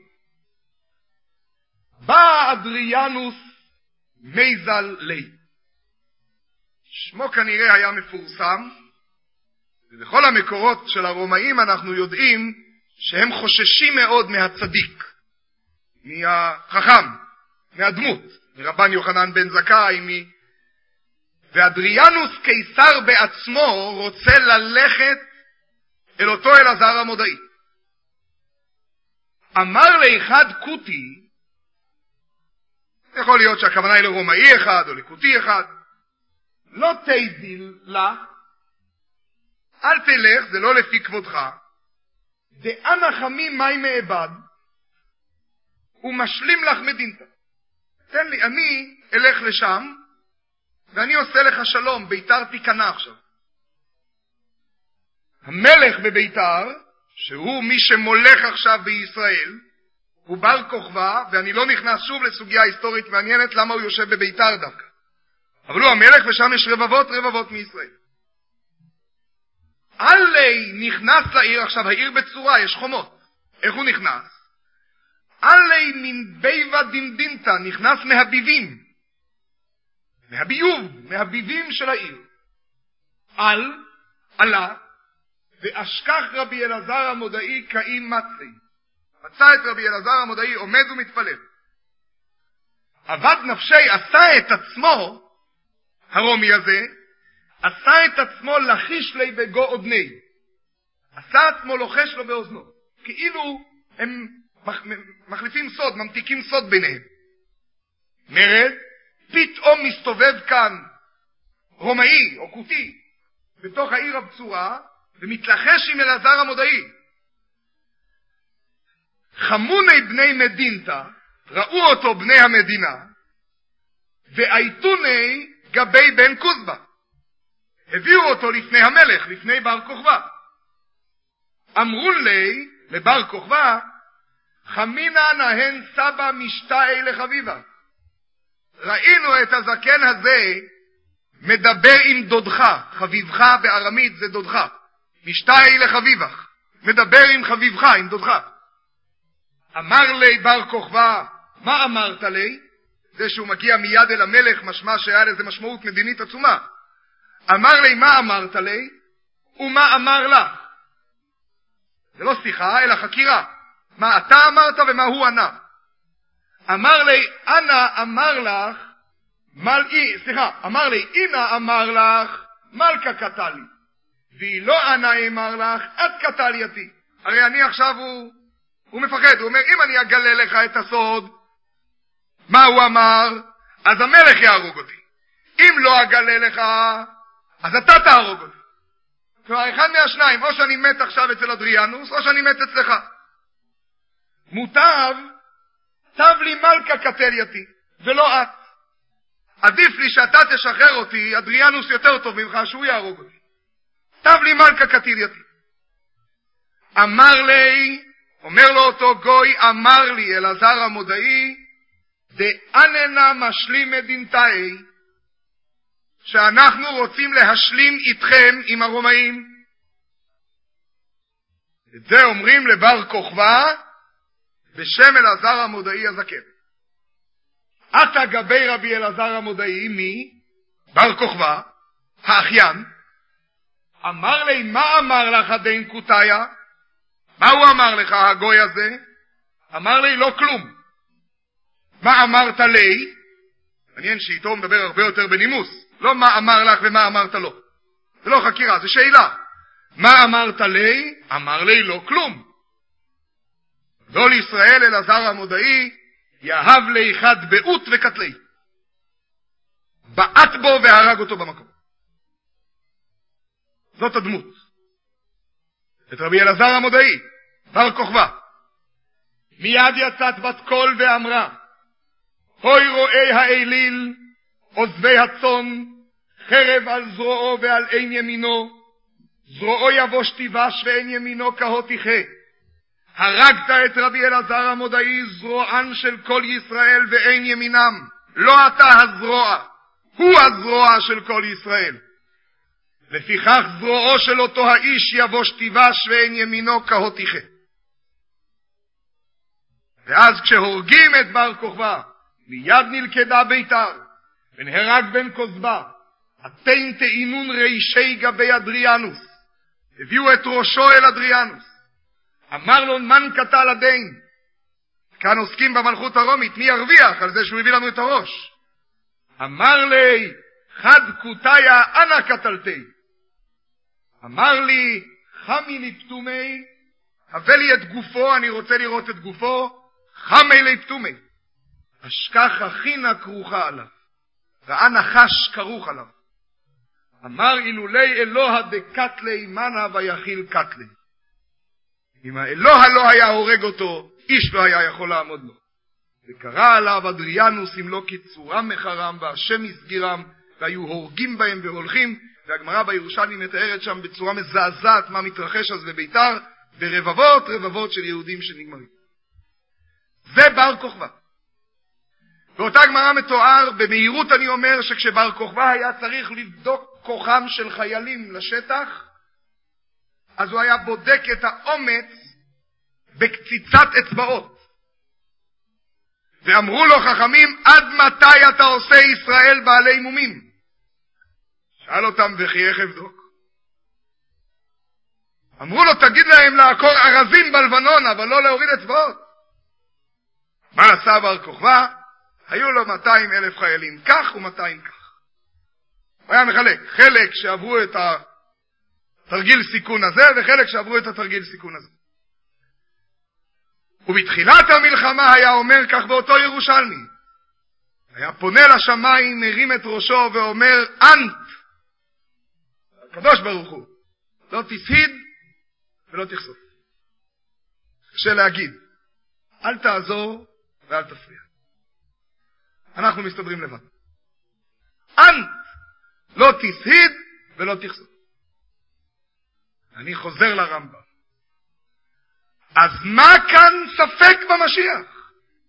בא אדריאנוס מייזל לי. שמו כנראה היה מפורסם, ובכל המקורות של הרומאים אנחנו יודעים שהם חוששים מאוד מהצדיק, מהחכם, מהדמות, מרבן יוחנן בן זכאי, ואדריאנוס קיסר בעצמו רוצה ללכת אל אותו אלעזר המודעי. אמר לאחד קוטי, יכול להיות שהכוונה היא לרומאי אחד או לקוטי אחד, לא תזיל לך, אל תלך, זה לא לפי כבודך, דאנה חמי מי מאבד, ומשלים לך מדינתה. תן לי, אני אלך לשם, ואני עושה לך שלום, ביתר תיכנע עכשיו. המלך בביתר, שהוא מי שמולך עכשיו בישראל, הוא בר כוכבא, ואני לא נכנס שוב לסוגיה היסטורית מעניינת למה הוא יושב בביתר דווקא. אבל הוא המלך ושם יש רבבות מישראל. עלי נכנס לעיר, עכשיו העיר בצורה, יש חומות. איך הוא נכנס? עלי מן ביבה דינדינתה, נכנס מהביבים. מהביבים של העיר. עלה, ואשכח רבי אלעזר המודעי קאים מצלי. מצא את רבי אלעזר המודעי עומד ומתפלל. עבד נפשי, עשה את עצמו, הרומי הזה, עשה את עצמו לחיש לי בגו אודני. עשה עצמו לוחש לו באוזנו. כאילו הם מחליפים סוד, ממתיקים סוד ביניהם. מרד, פתאום מסתובב כאן רומאי או קוטי בתוך העיר הבצורה, ומתלחש עם אלעזר המודעי. חמוני בני מדינתה, ראו אותו בני המדינה, ואייתוני גבי בן כוזבה. הביאו אותו לפני המלך, לפני בר כוכבא. אמרו לי, לבר כוכבא, חמינה נהן סבא משתאי לחביבה. ראינו את הזקן הזה מדבר עם דודך, חביבך בארמית זה דודך. משתאי לחביבך, מדבר עם חביבך, עם דודך. אמר לי בר כוכבא, מה אמרת לי? זה שהוא מגיע מיד אל המלך, משמע שהיה לזה משמעות מדינית עצומה. אמר לי, מה אמרת לי? ומה אמר לך? זה לא שיחה, אלא חקירה. מה אתה אמרת ומה הוא ענה. אמר לי, אנא אמר לך, אמר לי, אינה אמר לך, מלכה קטלי. והיא לא אנא אמר לך, את קטלי אותי. הרי אני עכשיו הוא מפחד, הוא אומר, אם אני אגלה לך את הסוד, מה הוא אמר? אז המלך יהרוג אותי. אם לא אגלה לך, אז אתה תהרוג אותי. כלומר, אחד מהשניים, או שאני מת עכשיו אצל אדריאנוס, או שאני מת אצלך. מוטב, תב לי מלכה קטלייתי, ולא את. עדיף לי שאתה תשחרר אותי, אדריאנוס יותר טוב ממך, שהוא יהרוג אותי. תב לי מלכה קטלייתי. אמר לי, אומר לו אותו גוי, אמר לי אלעזר המודעי, דאננה משלים מדינתאי, שאנחנו רוצים להשלים איתכם עם הרומאים. את זה אומרים לבר כוכבא בשם אלעזר המודעי הזקן. אתה גבי רבי אלעזר המודעי, מי? בר כוכבא, האחיין. אמר לי, מה אמר לך דין קוטיה? מה הוא אמר לך, הגוי הזה? אמר לי, לא כלום. מה אמרת לי? מעניין שאיתו הוא מדבר הרבה יותר בנימוס. לא מה אמר לך ומה אמרת לו. זה לא חקירה, זה שאלה. מה אמרת לי? אמר לי, לא כלום. גדול ישראל אלעזר המודעי, יהב לי חד באות וקטלי. בעט בו והרג אותו במקום. זאת הדמות. את רבי אלעזר המודעי, בר כוכבא. מיד יצאת בת קול ואמרה, הוי רואי האליל, עוזבי הצאן, חרב על זרועו ועל אין ימינו, זרועו יבוש תיבש ואין ימינו כהות תיכה. הרגת את רבי אלעזר המודעי, זרוען של כל ישראל ואין ימינם. לא אתה הזרוע, הוא הזרוע של כל ישראל. לפיכך זרועו של אותו האיש יבוש תיבש ואין ימינו כהות תיכה. ואז כשהורגים את בר כוכבא, מיד נלכדה ביתר, ונהרג בן כוזבא, אתם תעינון רישי גבי אדריאנוס. הביאו את ראשו אל אדריאנוס. אמר לו, מן קטל הדין. כאן עוסקים במלכות הרומית, מי ירוויח על זה שהוא הביא לנו את הראש? אמר לי, חד קוטיה אנא קטלתי. אמר לי, חמי לפתומי, הבא לי את גופו, אני רוצה לראות את גופו, חמי לפתומי. אשכח הכינה כרוכה עליו, ואנא חש כרוך עליו. אמר אילולי אלוה דקטלי מנה ויחיל קטלי. אם האלוה לא היה הורג אותו, איש לא היה יכול לעמוד לו. וקרא עליו אדריאנוס אם לא קיצורם מחרם, והשם יסגירם, והיו הורגים בהם והולכים, והגמרא בירושלים מתארת שם בצורה מזעזעת מה מתרחש אז בביתר, ברבבות של יהודים שנגמרים. זה בר כוכבא. באותה גמרא מתואר, במהירות אני אומר, שכשבר כוכבא היה צריך לבדוק כוחם של חיילים לשטח, אז הוא היה בודק את האומץ בקציצת אצבעות. ואמרו לו חכמים, עד מתי אתה עושה ישראל בעלי מומים? שאל אותם, וכי איך אבדוק? אמרו לו, תגיד להם לעקור ארזים בלבנון, אבל לא להוריד אצבעות. מה עשה בר כוכבא? היו לו 200,000 חיילים, כך ו200 כך. הוא היה מחלק, חלק שעברו את התרגיל סיכון הזה, וחלק שעברו את התרגיל סיכון הזה. ובתחילת המלחמה היה אומר כך באותו ירושלמי. היה פונה לשמיים, מרים את ראשו ואומר, אנט, הקדוש ברוך הוא, לא תפחיד ולא תחשוף. קשה להגיד, אל תעזור ואל תפריע. אנחנו מסתדרים לבד. אנט, לא תפחיד ולא תחשוף. אני חוזר לרמב"ם. אז מה כאן ספק במשיח?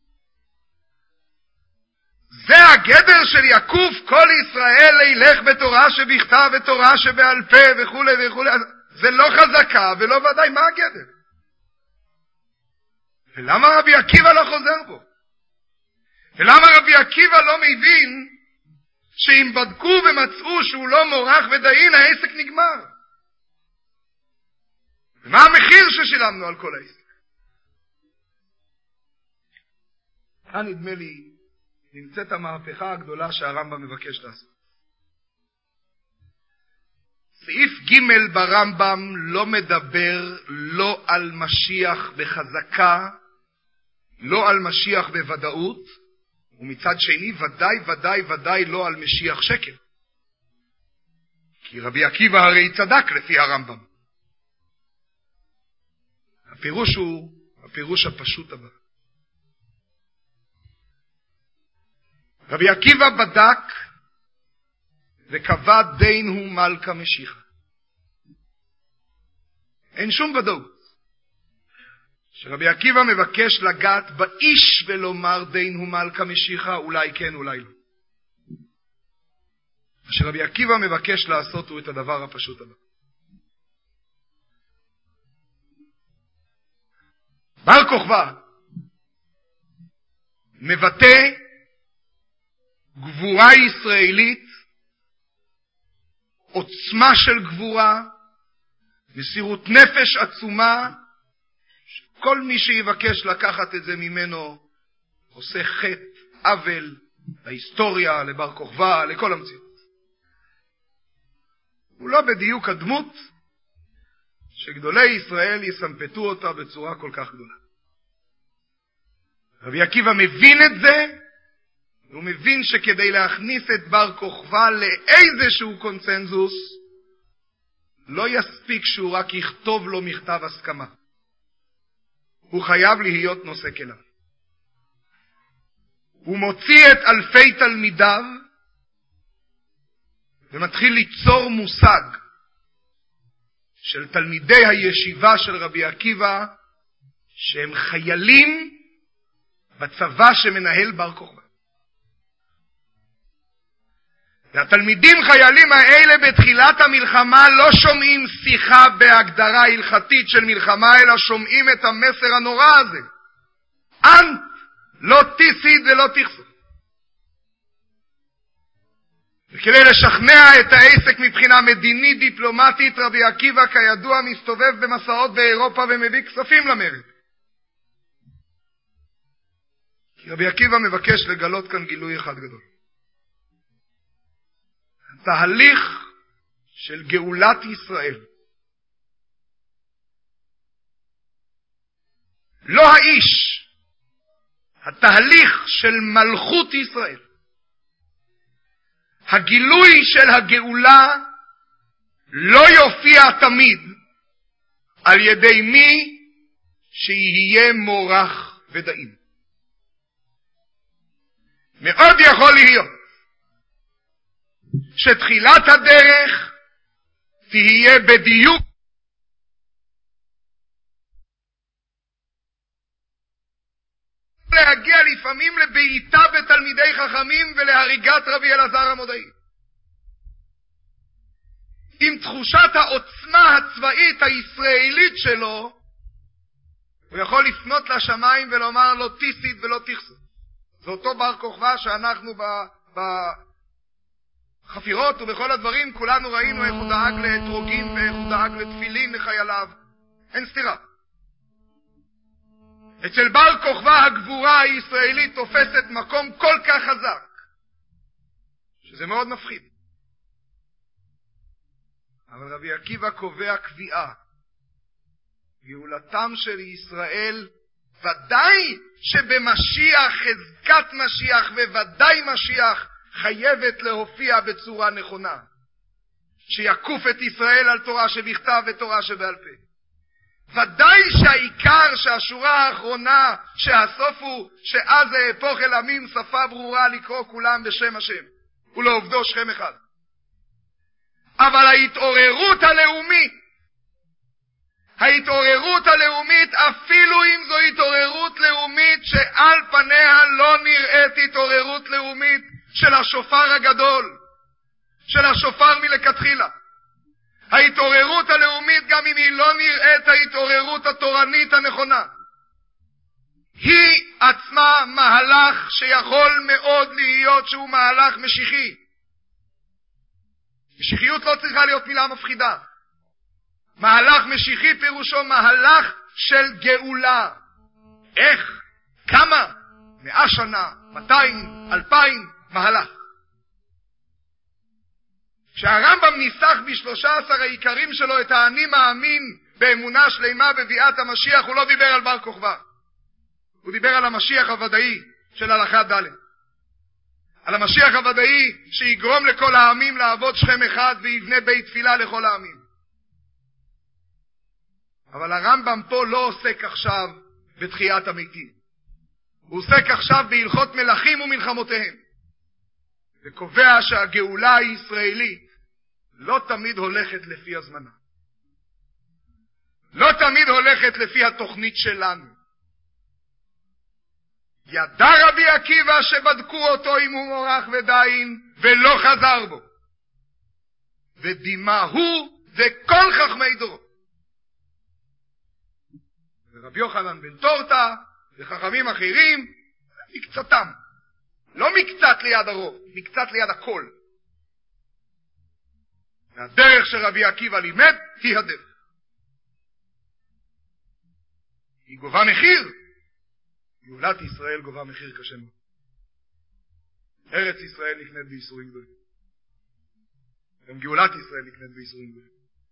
זה הגדר של יקוף כל ישראל ילך בתורה שבכתב ותורה שבעל פה וכו' וכו'. זה לא חזקה ולא ודאי, מה הגדר? ולמה רבי עקיבא לא חוזר בו? ולמה רבי עקיבא לא מבין שאם בדקו ומצאו שהוא לא מורח ודאין, העסק נגמר? ומה המחיר ששילמנו על כל העסק? כאן נדמה לי נמצאת המהפכה הגדולה שהרמב"ם מבקש לעשות. סעיף ג' ברמב"ם לא מדבר לא על משיח בחזקה, לא על משיח בוודאות, ומצד שני ודאי לא על משיח שקר. כי רבי עקיבא הרי צדק לפי הרמב"ם. הפירוש הוא הפירוש הפשוט הבא. רבי עקיבא בדק וקבע דין הוא מלכה משיחה. אין שום ודאות שרבי עקיבא מבקש לגעת באיש ולומר דין הוא מלכה משיחה, אולי כן אולי לא. מה שרבי עקיבא מבקש לעשות הוא את הדבר הפשוט הבא. בר כוכבא מבטא גבורה ישראלית, עוצמה של גבורה, מסירות נפש עצומה, כל מי שיבקש לקחת את זה ממנו עושה חטא, עוול, להיסטוריה, לבר כוכבא, לכל המציאות. הוא לא בדיוק הדמות שגדולי ישראל יסמפתו אותה בצורה כל כך גדולה. רבי עקיבא מבין את זה, הוא מבין שכדי להכניס את בר כוכבא לאיזשהו קונצנזוס, לא יספיק שהוא רק יכתוב לו מכתב הסכמה. הוא חייב להיות נושא כליו. הוא מוציא את אלפי תלמידיו, ומתחיל ליצור מושג של תלמידי הישיבה של רבי עקיבא, שהם חיילים בצבא שמנהל בר כוכבא. והתלמידים חיילים האלה בתחילת המלחמה לא שומעים שיחה בהגדרה הלכתית של מלחמה, אלא שומעים את המסר הנורא הזה. אנט לא תיסיד ולא תכסו. וכדי לשכנע את העסק מבחינה מדינית דיפלומטית, רבי עקיבא כידוע מסתובב במסעות באירופה ומביא כספים למרד. כי רבי עקיבא מבקש לגלות כאן גילוי אחד גדול. תהליך של גאולת ישראל. לא האיש, התהליך של מלכות ישראל. הגילוי של הגאולה לא יופיע תמיד על ידי מי שיהיה מורח ודאים. מאוד יכול להיות שתחילת הדרך תהיה בדיוק להגיע לפעמים לבעיטה בתלמידי חכמים ולהריגת רבי אלעזר המודעי. עם תחושת העוצמה הצבאית הישראלית שלו, הוא יכול לפנות לשמיים ולומר לו תיסיד ולא תכסו. זה אותו בר כוכבא שאנחנו בחפירות ובכל הדברים כולנו ראינו איך הוא דאג לאתרוגים ואיך הוא דאג לתפילין לחייליו. אין סתירה. אצל בר כוכבא הגבורה הישראלית תופסת מקום כל כך חזק, שזה מאוד מפחיד. אבל רבי עקיבא קובע קביעה. גאולתם של ישראל ודאי שבמשיח, חזקת משיח וודאי משיח חייבת להופיע בצורה נכונה. שיקוף את ישראל על תורה שבכתב ותורה שבעל פה. ודאי שהעיקר שהשורה האחרונה שהסוף הוא שאז אהפוך אל עמים שפה ברורה לקרוא כולם בשם השם ולעובדו שכם אחד. אבל ההתעוררות הלאומית אפילו אם זו התעוררות לאומית שעל פניה לא נראית התעוררות לאומית של השופר הגדול, של השופר מלכתחילה. ההתעוררות הלאומית, גם אם היא לא נראית ההתעוררות התורנית הנכונה, היא עצמה מהלך שיכול מאוד להיות שהוא מהלך משיחי. משיחיות לא צריכה להיות מילה מפחידה. מהלך משיחי פירושו מהלך של גאולה. איך? כמה? 100 שנה, 200, 2000, מהלך. כשהרמב"ם ניסח ב13 העיקרים שלו את האני מאמין באמונה שלמה בביאת המשיח, הוא לא דיבר על בר כוכבא. הוא דיבר על המשיח הוודאי של הלכה ד'. על המשיח הוודאי שיגרום לכל העמים לעבוד שכם אחד ויבנה בית תפילה לכל העמים. אבל הרמב"ם פה לא עוסק עכשיו בתחיית המתים. הוא עוסק עכשיו בהלכות מלכים ומלחמותיהם. וקובע שהגאולה הישראלית לא תמיד הולכת לפי הזמנה. לא תמיד הולכת לפי התוכנית שלנו. ידע רבי עקיבא שבדקו אותו אם הוא מורח ודין ולא חזר בו. ודימה הוא וכל חכמי דורו. ורבי יוחנן בן תורתא וחכמים אחרים, מקצתם. לא מקצת ליד הרוב, מקצת ליד הכל. והדרך שרבי עקיבא לימד היא הדרך. היא גובה מחיר. גאולת ישראל גובה מחיר קשה מאוד. ארץ ישראל נקנית בייסורים גדולים. גם גאולת ישראל נקנית בייסורים גדולים.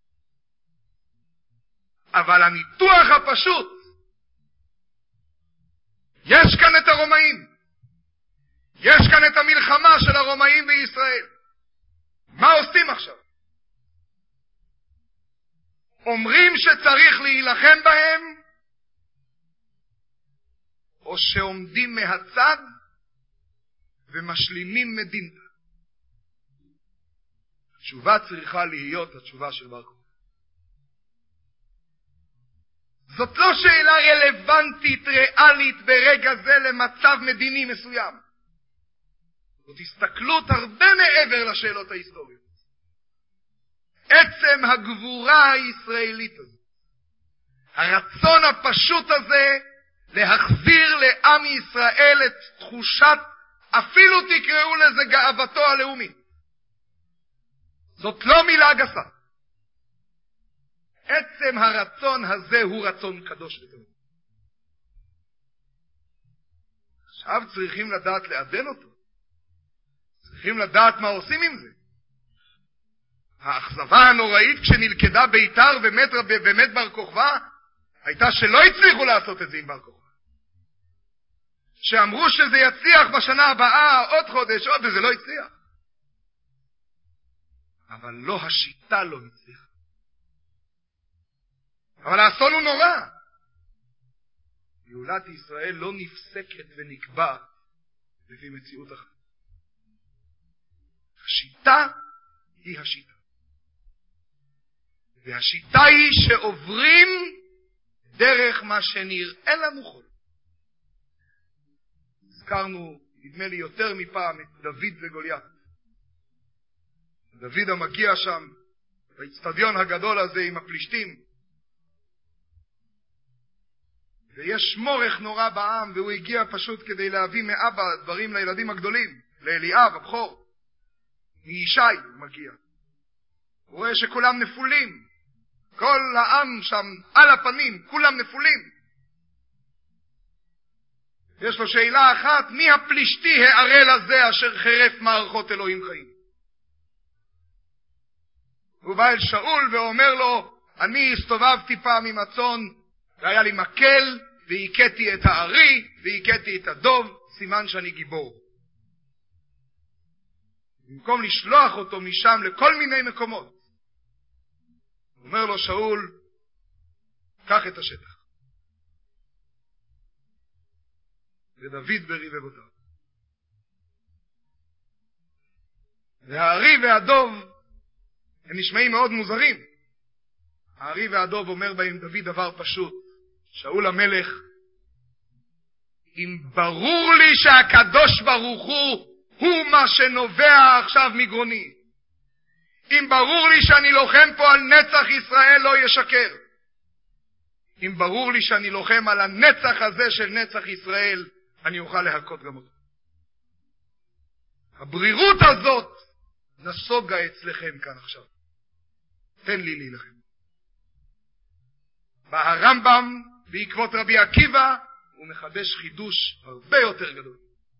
אבל הניתוח הפשוט, יש כאן את הרומאים. יש כאן את המלחמה של הרומאים בישראל. מה עושים עכשיו? אומרים שצריך להילחם בהם, או שעומדים מהצד ומשלימים מדינתא? התשובה צריכה להיות התשובה של בר כוכבא. זאת לא שאלה רלוונטית, ריאלית, ברגע זה למצב מדיני מסוים. זאת הסתכלות הרבה מעבר לשאלות ההיסטוריות. עצם הגבורה הישראלית הזאת, הרצון הפשוט הזה להחזיר לעם ישראל את תחושת, אפילו תקראו לזה גאוותו הלאומית. זאת לא מילה גסה. עצם הרצון הזה הוא רצון קדוש ותמיד. עכשיו צריכים לדעת לעדן אותו. צריכים לדעת מה עושים עם זה. האכזבה הנוראית כשנלכדה ביתר ומת בר כוכבא הייתה שלא הצליחו לעשות את זה עם בר כוכבא. שאמרו שזה יצליח בשנה הבאה, עוד חודש, וזה לא הצליח. אבל לא, השיטה לא הצליחה. אבל האסון הוא נורא. גאולת ישראל לא נפסקת ונקבעת לפי מציאות אחת. השיטה היא השיטה. והשיטה היא שעוברים דרך מה שנראה לנו חול. הזכרנו, נדמה לי יותר מפעם, את דוד וגוליית. דוד המגיע שם, באצטדיון הגדול הזה עם הפלישתים. ויש מורך נורא בעם, והוא הגיע פשוט כדי להביא מאבא דברים לילדים הגדולים, לאליאב, הבכור. מישי הוא מגיע. הוא רואה שכולם נפולים. כל העם שם על הפנים, כולם נפולים. יש לו שאלה אחת, מי הפלישתי הערל הזה אשר חרף מערכות אלוהים חיים? הוא בא אל שאול ואומר לו, אני הסתובבתי פעם עם הצאן, והיה לי מקל, והכיתי את הארי, והכיתי את הדוב, סימן שאני גיבור. במקום לשלוח אותו משם לכל מיני מקומות, אומר לו שאול, קח את השטח. ודוד בריבבותיו. והארי והדוב, הם נשמעים מאוד מוזרים. הארי והדוב אומר בהם דוד דבר פשוט. שאול המלך, אם ברור לי שהקדוש ברוך הוא מה שנובע עכשיו מגרוני, אם ברור לי שאני לוחם פה על נצח ישראל לא ישקר, אם ברור לי שאני לוחם על הנצח הזה של נצח ישראל, אני אוכל להכות גם אותו. הברירות הזאת נסוגה אצלכם כאן עכשיו. תן לי להילחם. בא הרמב"ם בעקבות רבי עקיבא, הוא מחדש חידוש הרבה יותר גדול.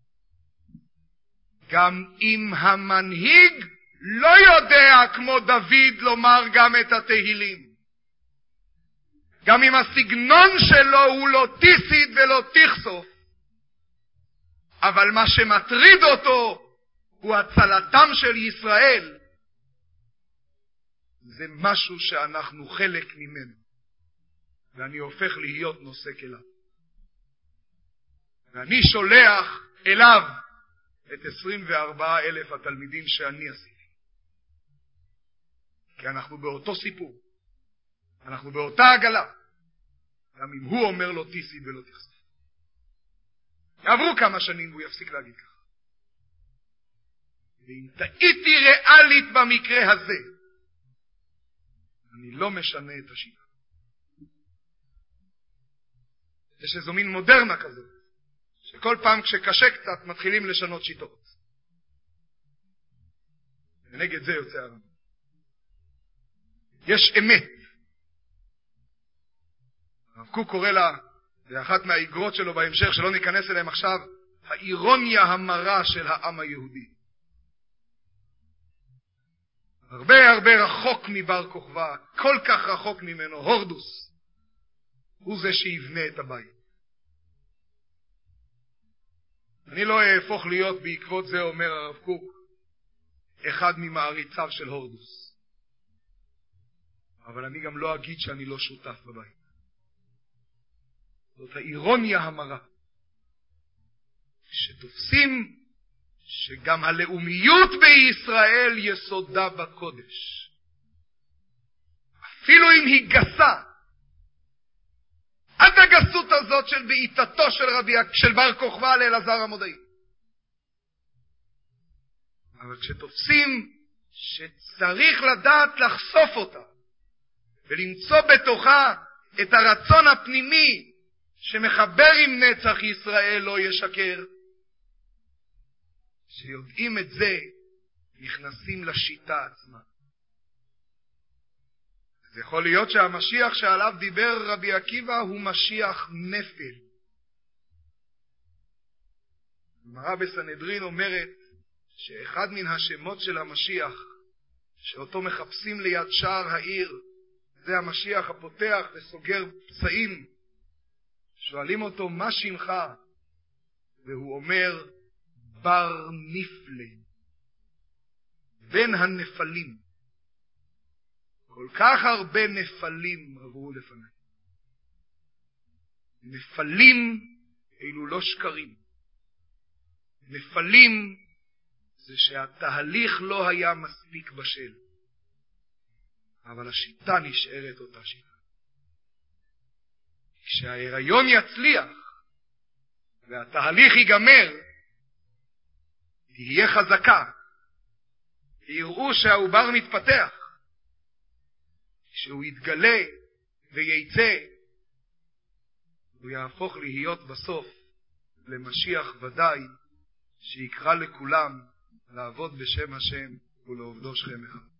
גם אם המנהיג לא יודע כמו דוד לומר גם את התהילים, גם אם הסגנון שלו הוא לא תיסיד ולא תכסוף, אבל מה שמטריד אותו הוא הצלתם של ישראל, זה משהו שאנחנו חלק ממנו, ואני הופך להיות נושא כליו. ואני שולח אליו את 24,000 התלמידים שאני עשיתי. כי אנחנו באותו סיפור, אנחנו באותה עגלה, גם אם הוא אומר לו תיסי ולא תחשוף. יעברו כמה שנים והוא יפסיק להגיד ככה. ואם טעיתי ריאלית במקרה הזה, אני לא משנה את השיטה. יש איזו מין מודרנה כזאת, שכל פעם כשקשה קצת מתחילים לשנות שיטות. ונגד זה יוצא הרב. יש אמת. הרב קוק קורא לה, זה אחת מהאיגרות שלו בהמשך, שלא ניכנס אליהם עכשיו, האירוניה המרה של העם היהודי. הרבה רחוק מבר כוכבא, כל כך רחוק ממנו, הורדוס, הוא זה שיבנה את הבית. אני לא אהפוך להיות בעקבות זה, אומר הרב קוק, אחד ממעריציו של הורדוס. אבל אני גם לא אגיד שאני לא שותף בבית. זאת האירוניה המרה. שתופסים שגם הלאומיות בישראל יסודה בקודש. אפילו אם היא גסה, עד הגסות הזאת של בעיטתו של בר כוכבא לאלעזר המודעי. אבל כשתופסים שצריך לדעת לחשוף אותה, ולמצוא בתוכה את הרצון הפנימי שמחבר עם נצח ישראל לא ישקר, שיודעים את זה, נכנסים לשיטה עצמה. זה יכול להיות שהמשיח שעליו דיבר רבי עקיבא הוא משיח נפל. הגמרא בסנהדרין אומרת שאחד מן השמות של המשיח, שאותו מחפשים ליד שער העיר, זה המשיח הפותח וסוגר פצעים. שואלים אותו, מה שמך? והוא אומר, בר נפלה, בן הנפלים. כל כך הרבה נפלים עברו לפני. נפלים אלו לא שקרים. נפלים זה שהתהליך לא היה מספיק בשל. אבל השיטה נשארת אותה שיטה. כשההיריון יצליח והתהליך ייגמר, תהיה חזקה. יראו שהעובר מתפתח. כשהוא יתגלה וייצא, הוא יהפוך להיות בסוף למשיח ודאי, שיקרא לכולם לעבוד בשם השם ולעובדו שכם אחד.